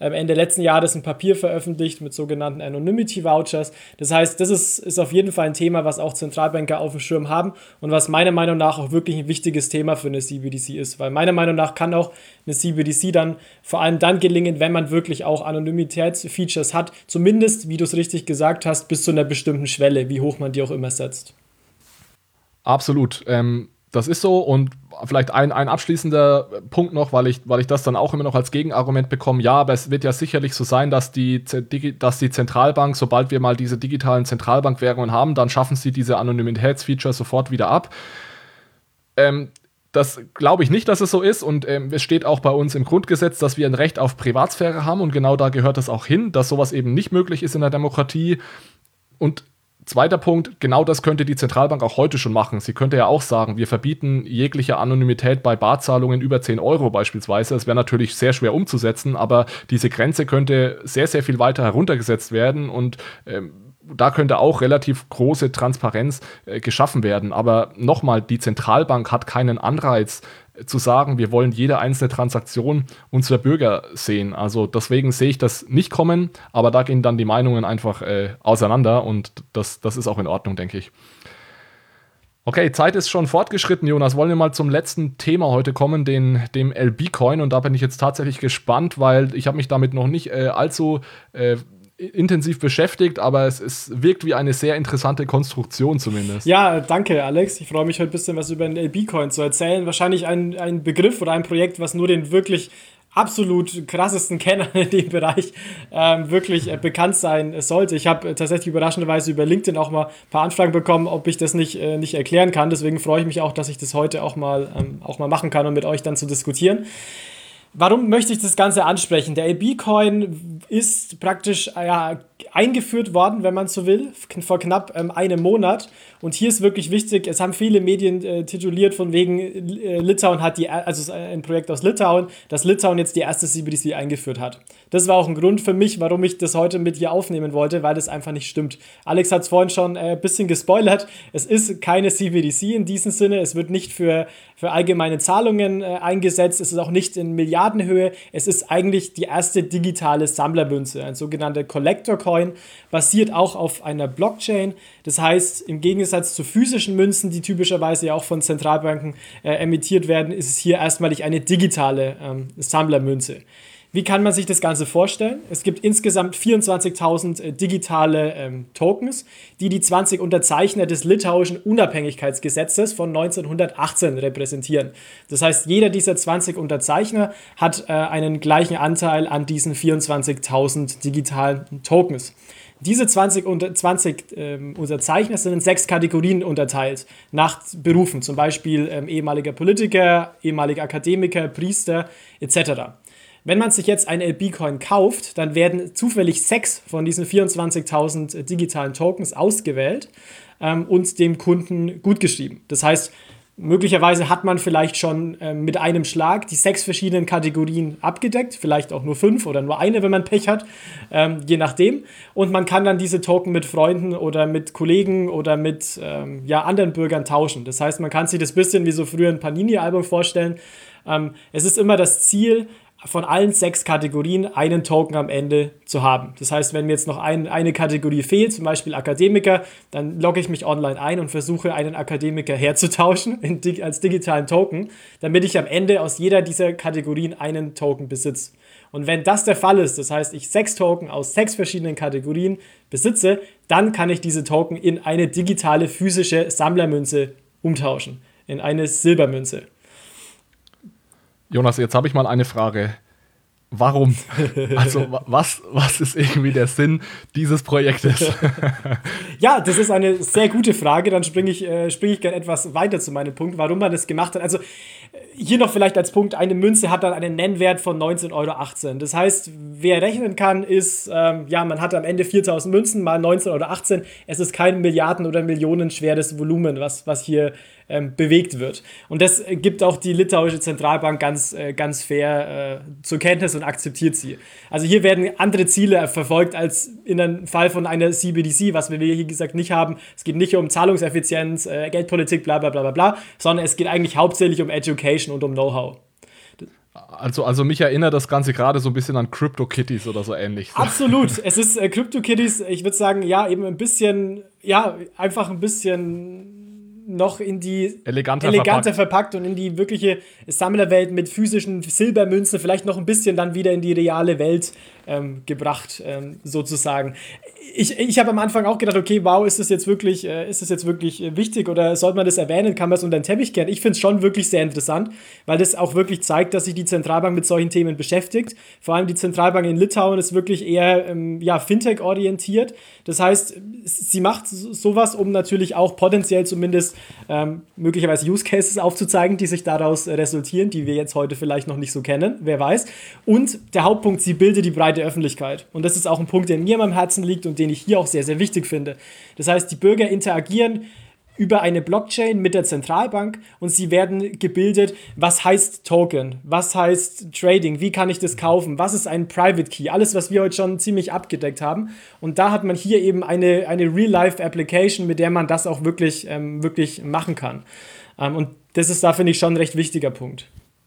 Ende letzten Jahres ein Papier veröffentlicht mit sogenannten Anonymity Vouchers. Das heißt, das ist, ist auf jeden Fall ein Thema, was auch Zentralbanker auf dem Schirm haben und was meiner Meinung nach auch wirklich ein wichtiges Thema für eine C B D C ist, weil meiner Meinung nach kann auch eine C B D C dann vor allem dann gelingen, wenn man wirklich auch Anonymitätsfeatures hat, zumindest, wie du es richtig gesagt hast, bis zu einer bestimmten Schwelle, wie hoch man die auch immer setzt. Absolut. Ähm, das ist so und vielleicht ein, ein abschließender Punkt noch, weil ich, weil ich das dann auch immer noch als Gegenargument bekomme. Ja, aber es wird ja sicherlich so sein, dass die, dass die Zentralbank, sobald wir mal diese digitalen Zentralbankwährungen haben, dann schaffen sie diese Anonymitätsfeature sofort wieder ab. Ähm, Das glaube ich nicht, dass es so ist und ähm, es steht auch bei uns im Grundgesetz, dass wir ein Recht auf Privatsphäre haben und genau da gehört es auch hin, dass sowas eben nicht möglich ist in der Demokratie. Und zweiter Punkt, genau das könnte die Zentralbank auch heute schon machen. Sie könnte ja auch sagen, wir verbieten jegliche Anonymität bei Barzahlungen über zehn Euro beispielsweise. Das wäre natürlich sehr schwer umzusetzen, aber diese Grenze könnte sehr, sehr viel weiter heruntergesetzt werden und ähm, da könnte auch relativ große Transparenz äh, geschaffen werden. Aber nochmal, die Zentralbank hat keinen Anreiz äh, zu sagen, wir wollen jede einzelne Transaktion unserer Bürger sehen. Also deswegen sehe ich das nicht kommen, aber da gehen dann die Meinungen einfach äh, auseinander und das, das ist auch in Ordnung, denke ich. Okay, Zeit ist schon fortgeschritten, Jonas. Wollen wir mal zum letzten Thema heute kommen, den, dem L B-Coin. Und da bin ich jetzt tatsächlich gespannt, weil ich habe mich damit noch nicht äh, allzu äh, intensiv beschäftigt, aber es, es wirkt wie eine sehr interessante Konstruktion zumindest. Ja, danke Alex. Ich freue mich heute ein bisschen was über den L B-Coin zu erzählen. Wahrscheinlich ein, ein Begriff oder ein Projekt, was nur den wirklich absolut krassesten Kennern in dem Bereich ähm, wirklich äh, bekannt sein sollte. Ich habe äh, tatsächlich überraschenderweise über LinkedIn auch mal ein paar Anfragen bekommen, ob ich das nicht, äh, nicht erklären kann. Deswegen freue ich mich auch, dass ich das heute auch mal, ähm, auch mal machen kann, um mit euch dann zu diskutieren. Warum möchte ich das Ganze ansprechen? Der L B-Coin ist praktisch ja, eingeführt worden, wenn man so will, vor knapp ähm, einem Monat. Und hier ist wirklich wichtig, es haben viele Medien äh, tituliert, von wegen äh, Litauen hat die, also ein Projekt aus Litauen, dass Litauen jetzt die erste C B D C eingeführt hat. Das war auch ein Grund für mich, warum ich das heute mit hier aufnehmen wollte, weil das einfach nicht stimmt. Alex hat es vorhin schon ein äh, bisschen gespoilert. Es ist keine C B D C in diesem Sinne. Es wird nicht für, für allgemeine Zahlungen äh, eingesetzt. Es ist auch nicht in Milliardenhöhe. Es ist eigentlich die erste digitale Sammlermünze, ein sogenannter Collector Coin, basiert auch auf einer Blockchain. Das heißt, im Gegensatz zu physischen Münzen, die typischerweise ja auch von Zentralbanken äh, emittiert werden, ist es hier erstmalig eine digitale ähm, Sammlermünze. Wie kann man sich das Ganze vorstellen? Es gibt insgesamt vierundzwanzigtausend äh, digitale ähm, Tokens, die die zwanzig Unterzeichner des litauischen Unabhängigkeitsgesetzes von neunzehnhundertachtzehn repräsentieren. Das heißt, jeder dieser zwanzig Unterzeichner hat äh, einen gleichen Anteil an diesen vierundzwanzigtausend digitalen Tokens. Diese zwanzig, zwanzig ähm, Unterzeichner sind in sechs Kategorien unterteilt, nach Berufen, zum Beispiel ähm, ehemaliger Politiker, ehemaliger Akademiker, Priester et cetera. Wenn man sich jetzt einen L B-Coin kauft, dann werden zufällig sechs von diesen vierundzwanzigtausend digitalen Tokens ausgewählt ähm, und dem Kunden gutgeschrieben. Das heißt, möglicherweise hat man vielleicht schon ähm, mit einem Schlag die sechs verschiedenen Kategorien abgedeckt, vielleicht auch nur fünf oder nur eine, wenn man Pech hat, ähm, je nachdem. Und man kann dann diese Token mit Freunden oder mit Kollegen oder mit ähm, ja, anderen Bürgern tauschen. Das heißt, man kann sich das ein bisschen wie so früher ein Panini-Album vorstellen. Ähm, es ist immer das Ziel, von allen sechs Kategorien einen Token am Ende zu haben. Das heißt, wenn mir jetzt noch ein, eine Kategorie fehlt, zum Beispiel Akademiker, dann logge ich mich online ein und versuche, einen Akademiker herzutauschen in, als digitalen Token, damit ich am Ende aus jeder dieser Kategorien einen Token besitze. Und wenn das der Fall ist, das heißt, ich sechs Token aus sechs verschiedenen Kategorien besitze, dann kann ich diese Token in eine digitale physische Sammlermünze umtauschen, in eine Silbermünze. Jonas, jetzt habe ich mal eine Frage. Warum? Also was, was ist irgendwie der Sinn dieses Projektes? Ja, das ist eine sehr gute Frage. Dann springe ich, äh, springe ich gerne etwas weiter zu meinem Punkt, warum man das gemacht hat. Also hier noch vielleicht als Punkt, eine Münze hat dann einen Nennwert von neunzehn Euro achtzehn. Das heißt, wer rechnen kann, ist, ähm, ja, man hat am Ende viertausend Münzen mal neunzehn Euro achtzehn. Es ist kein Milliarden- oder Millionenschweres Volumen, was, was hier ähm, bewegt wird. Und das gibt auch die litauische Zentralbank ganz, äh, ganz fair äh, zur Kenntnis und akzeptiert sie. Also hier werden andere Ziele verfolgt als in einem Fall von einer C B D C, was wir hier gesagt nicht haben. Es geht nicht um Zahlungseffizienz, äh, Geldpolitik, bla bla bla bla bla, sondern es geht eigentlich hauptsächlich um Education und um Know-how. Also, also mich erinnert das Ganze gerade so ein bisschen an CryptoKitties oder so ähnlich. Absolut. Es ist äh, CryptoKitties, ich würde sagen, ja, eben ein bisschen, ja, einfach ein bisschen noch in die eleganter, eleganter verpackt. verpackt und in die wirkliche Sammlerwelt mit physischen Silbermünzen, vielleicht noch ein bisschen dann wieder in die reale Welt ähm, gebracht, ähm, sozusagen. Ich, ich habe am Anfang auch gedacht, okay, wow, ist das jetzt wirklich, äh, ist das jetzt wirklich äh, wichtig oder sollte man das erwähnen, kann man es unter den Teppich kehren? Ich finde es schon wirklich sehr interessant, weil das auch wirklich zeigt, dass sich die Zentralbank mit solchen Themen beschäftigt. Vor allem die Zentralbank in Litauen ist wirklich eher ähm, ja, Fintech-orientiert. Das heißt, sie macht sowas, um natürlich auch potenziell zumindest ähm, möglicherweise Use Cases aufzuzeigen, die sich daraus äh, resultieren, die wir jetzt heute vielleicht noch nicht so kennen, wer weiß. Und der Hauptpunkt, sie bildet die breite Öffentlichkeit. Und das ist auch ein Punkt, der mir am Herzen liegt und den ich hier auch sehr, sehr wichtig finde. Das heißt, die Bürger interagieren über eine Blockchain mit der Zentralbank und sie werden gebildet, was heißt Token, was heißt Trading, wie kann ich das kaufen, was ist ein Private Key, alles, was wir heute schon ziemlich abgedeckt haben. Und da hat man hier eben eine, eine Real-Life-Application, mit der man das auch wirklich, ähm, wirklich machen kann. Ähm, und das ist da, finde ich, schon ein recht wichtiger Punkt.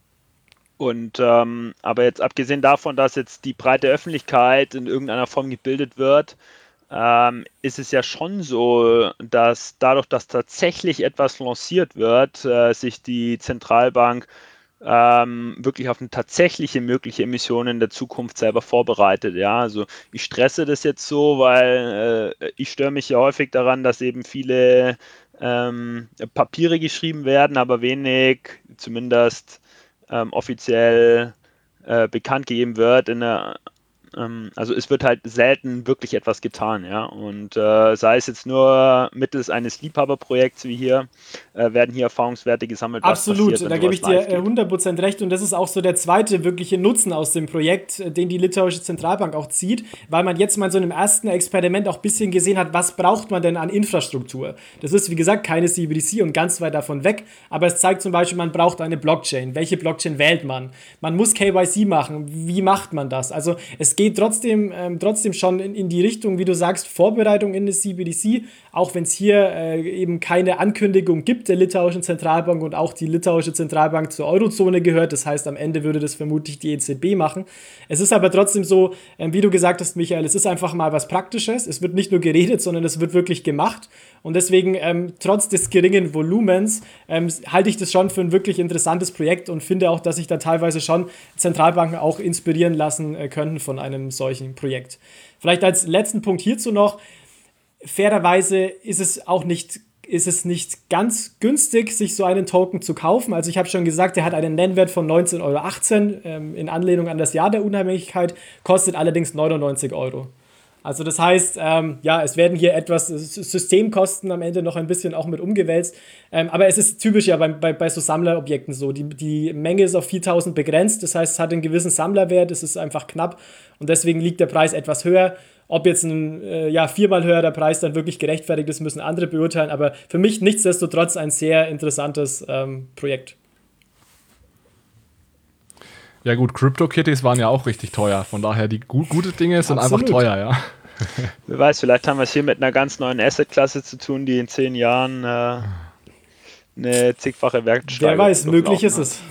Und ähm, aber jetzt abgesehen davon, dass jetzt die breite Öffentlichkeit in irgendeiner Form gebildet wird, ähm, ist es ja schon so, dass dadurch, dass tatsächlich etwas lanciert wird, äh, sich die Zentralbank ähm, wirklich auf eine tatsächliche mögliche Emission in der Zukunft selber vorbereitet. Ja, also ich stresse das jetzt so, weil äh, ich störe mich ja häufig daran, dass eben viele ähm, Papiere geschrieben werden, aber wenig, zumindest ähm, offiziell äh, bekannt gegeben wird in der Also es wird halt selten wirklich etwas getan, ja. Und äh, sei es jetzt nur mittels eines Liebhaberprojekts wie hier, äh, werden hier Erfahrungswerte gesammelt. Absolut, was passiert, da gebe ich dir hundert Prozent recht. Und das ist auch so der zweite wirkliche Nutzen aus dem Projekt, den die litauische Zentralbank auch zieht, weil man jetzt mal so in einem ersten Experiment auch ein bisschen gesehen hat, was braucht man denn an Infrastruktur. Das ist, wie gesagt, keine C B D C und ganz weit davon weg, aber es zeigt zum Beispiel, man braucht eine Blockchain. Welche Blockchain wählt man? Man muss K Y C machen. Wie macht man das? Also es geht Geht trotzdem, ähm, trotzdem schon in, in die Richtung, wie du sagst, Vorbereitung in eine C B D C, auch wenn es hier äh, eben keine Ankündigung gibt der litauischen Zentralbank und auch die litauische Zentralbank zur Eurozone gehört. Das heißt, am Ende würde das vermutlich die E Z B machen. Es ist aber trotzdem so, ähm, wie du gesagt hast, Michael, es ist einfach mal was Praktisches. Es wird nicht nur geredet, sondern es wird wirklich gemacht. Und deswegen, ähm, trotz des geringen Volumens, ähm, halte ich das schon für ein wirklich interessantes Projekt und finde auch, dass sich da teilweise schon Zentralbanken auch inspirieren lassen äh, können von einem solchen Projekt. Vielleicht als letzten Punkt hierzu noch, fairerweise ist es auch nicht, ist es nicht ganz günstig, sich so einen Token zu kaufen. Also ich habe schon gesagt, der hat einen Nennwert von neunzehn Euro achtzehn, ähm, in Anlehnung an das Jahr der Unabhängigkeit, kostet allerdings neunundneunzig Euro. Also das heißt, ähm, ja, es werden hier etwas Systemkosten am Ende noch ein bisschen auch mit umgewälzt. Ähm, aber es ist typisch ja bei, bei, bei so Sammlerobjekten so. Die, die Menge ist auf viertausend begrenzt. Das heißt, es hat einen gewissen Sammlerwert. Es ist einfach knapp. Und deswegen liegt der Preis etwas höher. Ob jetzt ein äh, ja, viermal höherer Preis dann wirklich gerechtfertigt ist, müssen andere beurteilen. Aber für mich nichtsdestotrotz ein sehr interessantes ähm, Projekt. Ja gut, CryptoKitties waren ja auch richtig teuer. Von daher, die gu- gute Dinge sind Absolut. einfach teuer, ja. Wer weiß, vielleicht haben wir es hier mit einer ganz neuen Assetklasse zu tun, die in zehn Jahren äh, eine zigfache Wertsteigerung. Wer weiß, möglich ist es.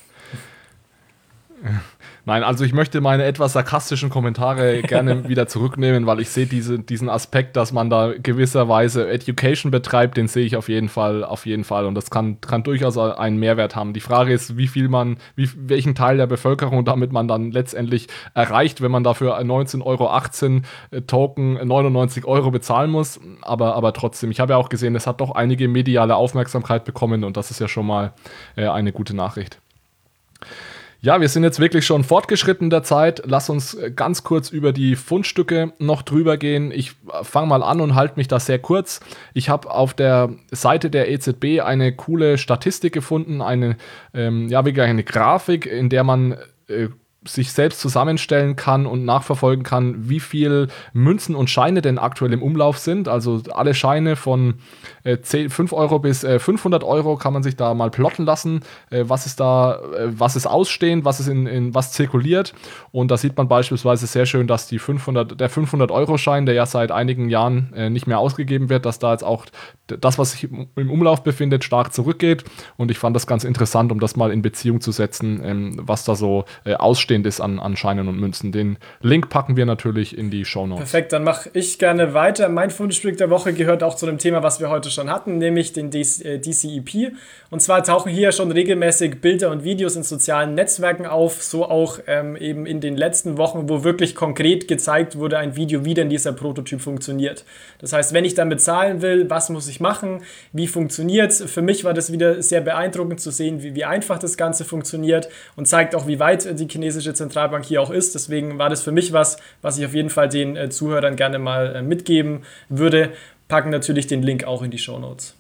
Nein, also ich möchte meine etwas sarkastischen Kommentare gerne wieder zurücknehmen, weil ich sehe diese, diesen Aspekt, dass man da gewisserweise Education betreibt, den sehe ich auf jeden Fall, auf jeden Fall. Und das kann, kann durchaus einen Mehrwert haben. Die Frage ist, wie viel man, wie, welchen Teil der Bevölkerung damit man dann letztendlich erreicht, wenn man dafür neunzehn Euro achtzehn Token neunundneunzig Euro bezahlen muss. Aber, aber trotzdem, ich habe ja auch gesehen, es hat doch einige mediale Aufmerksamkeit bekommen und das ist ja schon mal äh, eine gute Nachricht. Ja, wir sind jetzt wirklich schon fortgeschritten in der Zeit. Lass uns ganz kurz über die Fundstücke noch drüber gehen. Ich fange mal an und halte mich da sehr kurz. Ich habe auf der Seite der E Z B eine coole Statistik gefunden, eine, ähm, ja, wirklich eine Grafik, in der man äh, sich selbst zusammenstellen kann und nachverfolgen kann, wie viel Münzen und Scheine denn aktuell im Umlauf sind. Also alle Scheine von äh, zehn, fünf Euro bis äh, fünfhundert Euro kann man sich da mal plotten lassen. Äh, was ist da, äh, was ist ausstehend, was ist in, in was zirkuliert. Und da sieht man beispielsweise sehr schön, dass die fünfhundert, der fünfhundert-Euro-Schein, der ja seit einigen Jahren äh, nicht mehr ausgegeben wird, dass da jetzt auch das, was sich im Umlauf befindet, stark zurückgeht. Und ich fand das ganz interessant, um das mal in Beziehung zu setzen, ähm, was da so äh, aussteht ist an, an Scheinen und Münzen. Den Link packen wir natürlich in die Shownotes. Perfekt, dann mache ich gerne weiter. Mein Fundstück der Woche gehört auch zu dem Thema, was wir heute schon hatten, nämlich den D C E P. Und zwar tauchen hier schon regelmäßig Bilder und Videos in sozialen Netzwerken auf, so auch ähm, eben in den letzten Wochen, wo wirklich konkret gezeigt wurde, ein Video, wie denn dieser Prototyp funktioniert. Das heißt, wenn ich dann bezahlen will, was muss ich machen, wie funktioniert es? Für mich war das wieder sehr beeindruckend zu sehen, wie, wie einfach das Ganze funktioniert und zeigt auch, wie weit die chinesische Zentralbank hier auch ist. Deswegen war das für mich was, was ich auf jeden Fall den äh, Zuhörern gerne mal äh, mitgeben würde. Packen natürlich den Link auch in die Shownotes.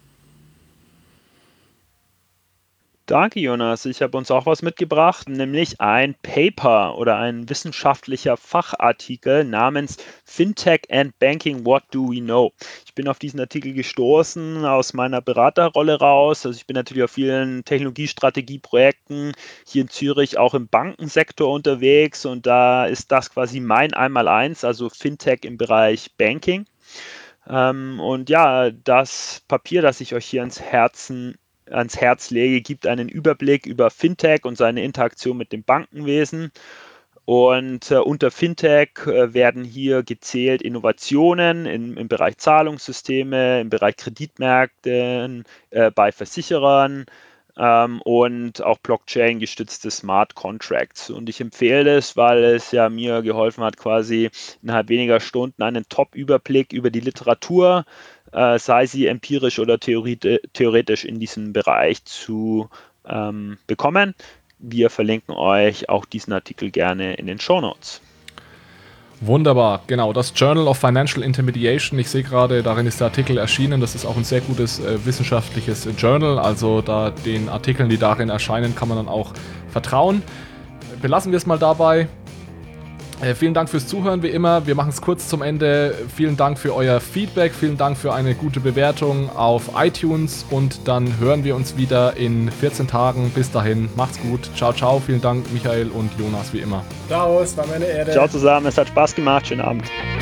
Danke, Jonas. Ich habe uns auch was mitgebracht, nämlich ein Paper oder ein wissenschaftlicher Fachartikel namens Fintech and Banking, What Do We Know? Ich bin auf diesen Artikel gestoßen aus meiner Beraterrolle raus. Also ich bin natürlich auf vielen Technologiestrategieprojekten hier in Zürich auch im Bankensektor unterwegs und da ist das quasi mein Einmaleins, also Fintech im Bereich Banking. Ähm, und ja, das Papier, das ich euch hier ans Herzen ans Herz lege, gibt einen Überblick über Fintech und seine Interaktion mit dem Bankenwesen. Und äh, unter Fintech äh, werden hier gezählt Innovationen in, im Bereich Zahlungssysteme, im Bereich Kreditmärkte, äh, bei Versicherern ähm, und auch Blockchain-gestützte Smart Contracts. Und ich empfehle es, weil es ja mir geholfen hat, quasi innerhalb weniger Stunden einen Top-Überblick über die Literatur, äh, sei sie empirisch oder theoretisch in diesem Bereich zu ähm, bekommen. Wir verlinken euch auch diesen Artikel gerne in den Shownotes. Wunderbar, genau, das Journal of Financial Intermediation, ich sehe gerade, darin ist der Artikel erschienen, das ist auch ein sehr gutes äh, wissenschaftliches Journal, also da den Artikeln, die darin erscheinen, kann man dann auch vertrauen. Belassen wir es mal dabei. Äh, vielen Dank fürs Zuhören, wie immer. Wir machen es kurz zum Ende. Vielen Dank für euer Feedback, vielen Dank für eine gute Bewertung auf iTunes und dann hören wir uns wieder in vierzehn Tagen. Bis dahin, macht's gut. Ciao, ciao. Vielen Dank, Michael und Jonas, wie immer. Ciao, es war meine Ehre. Ciao zusammen, es hat Spaß gemacht. Schönen Abend.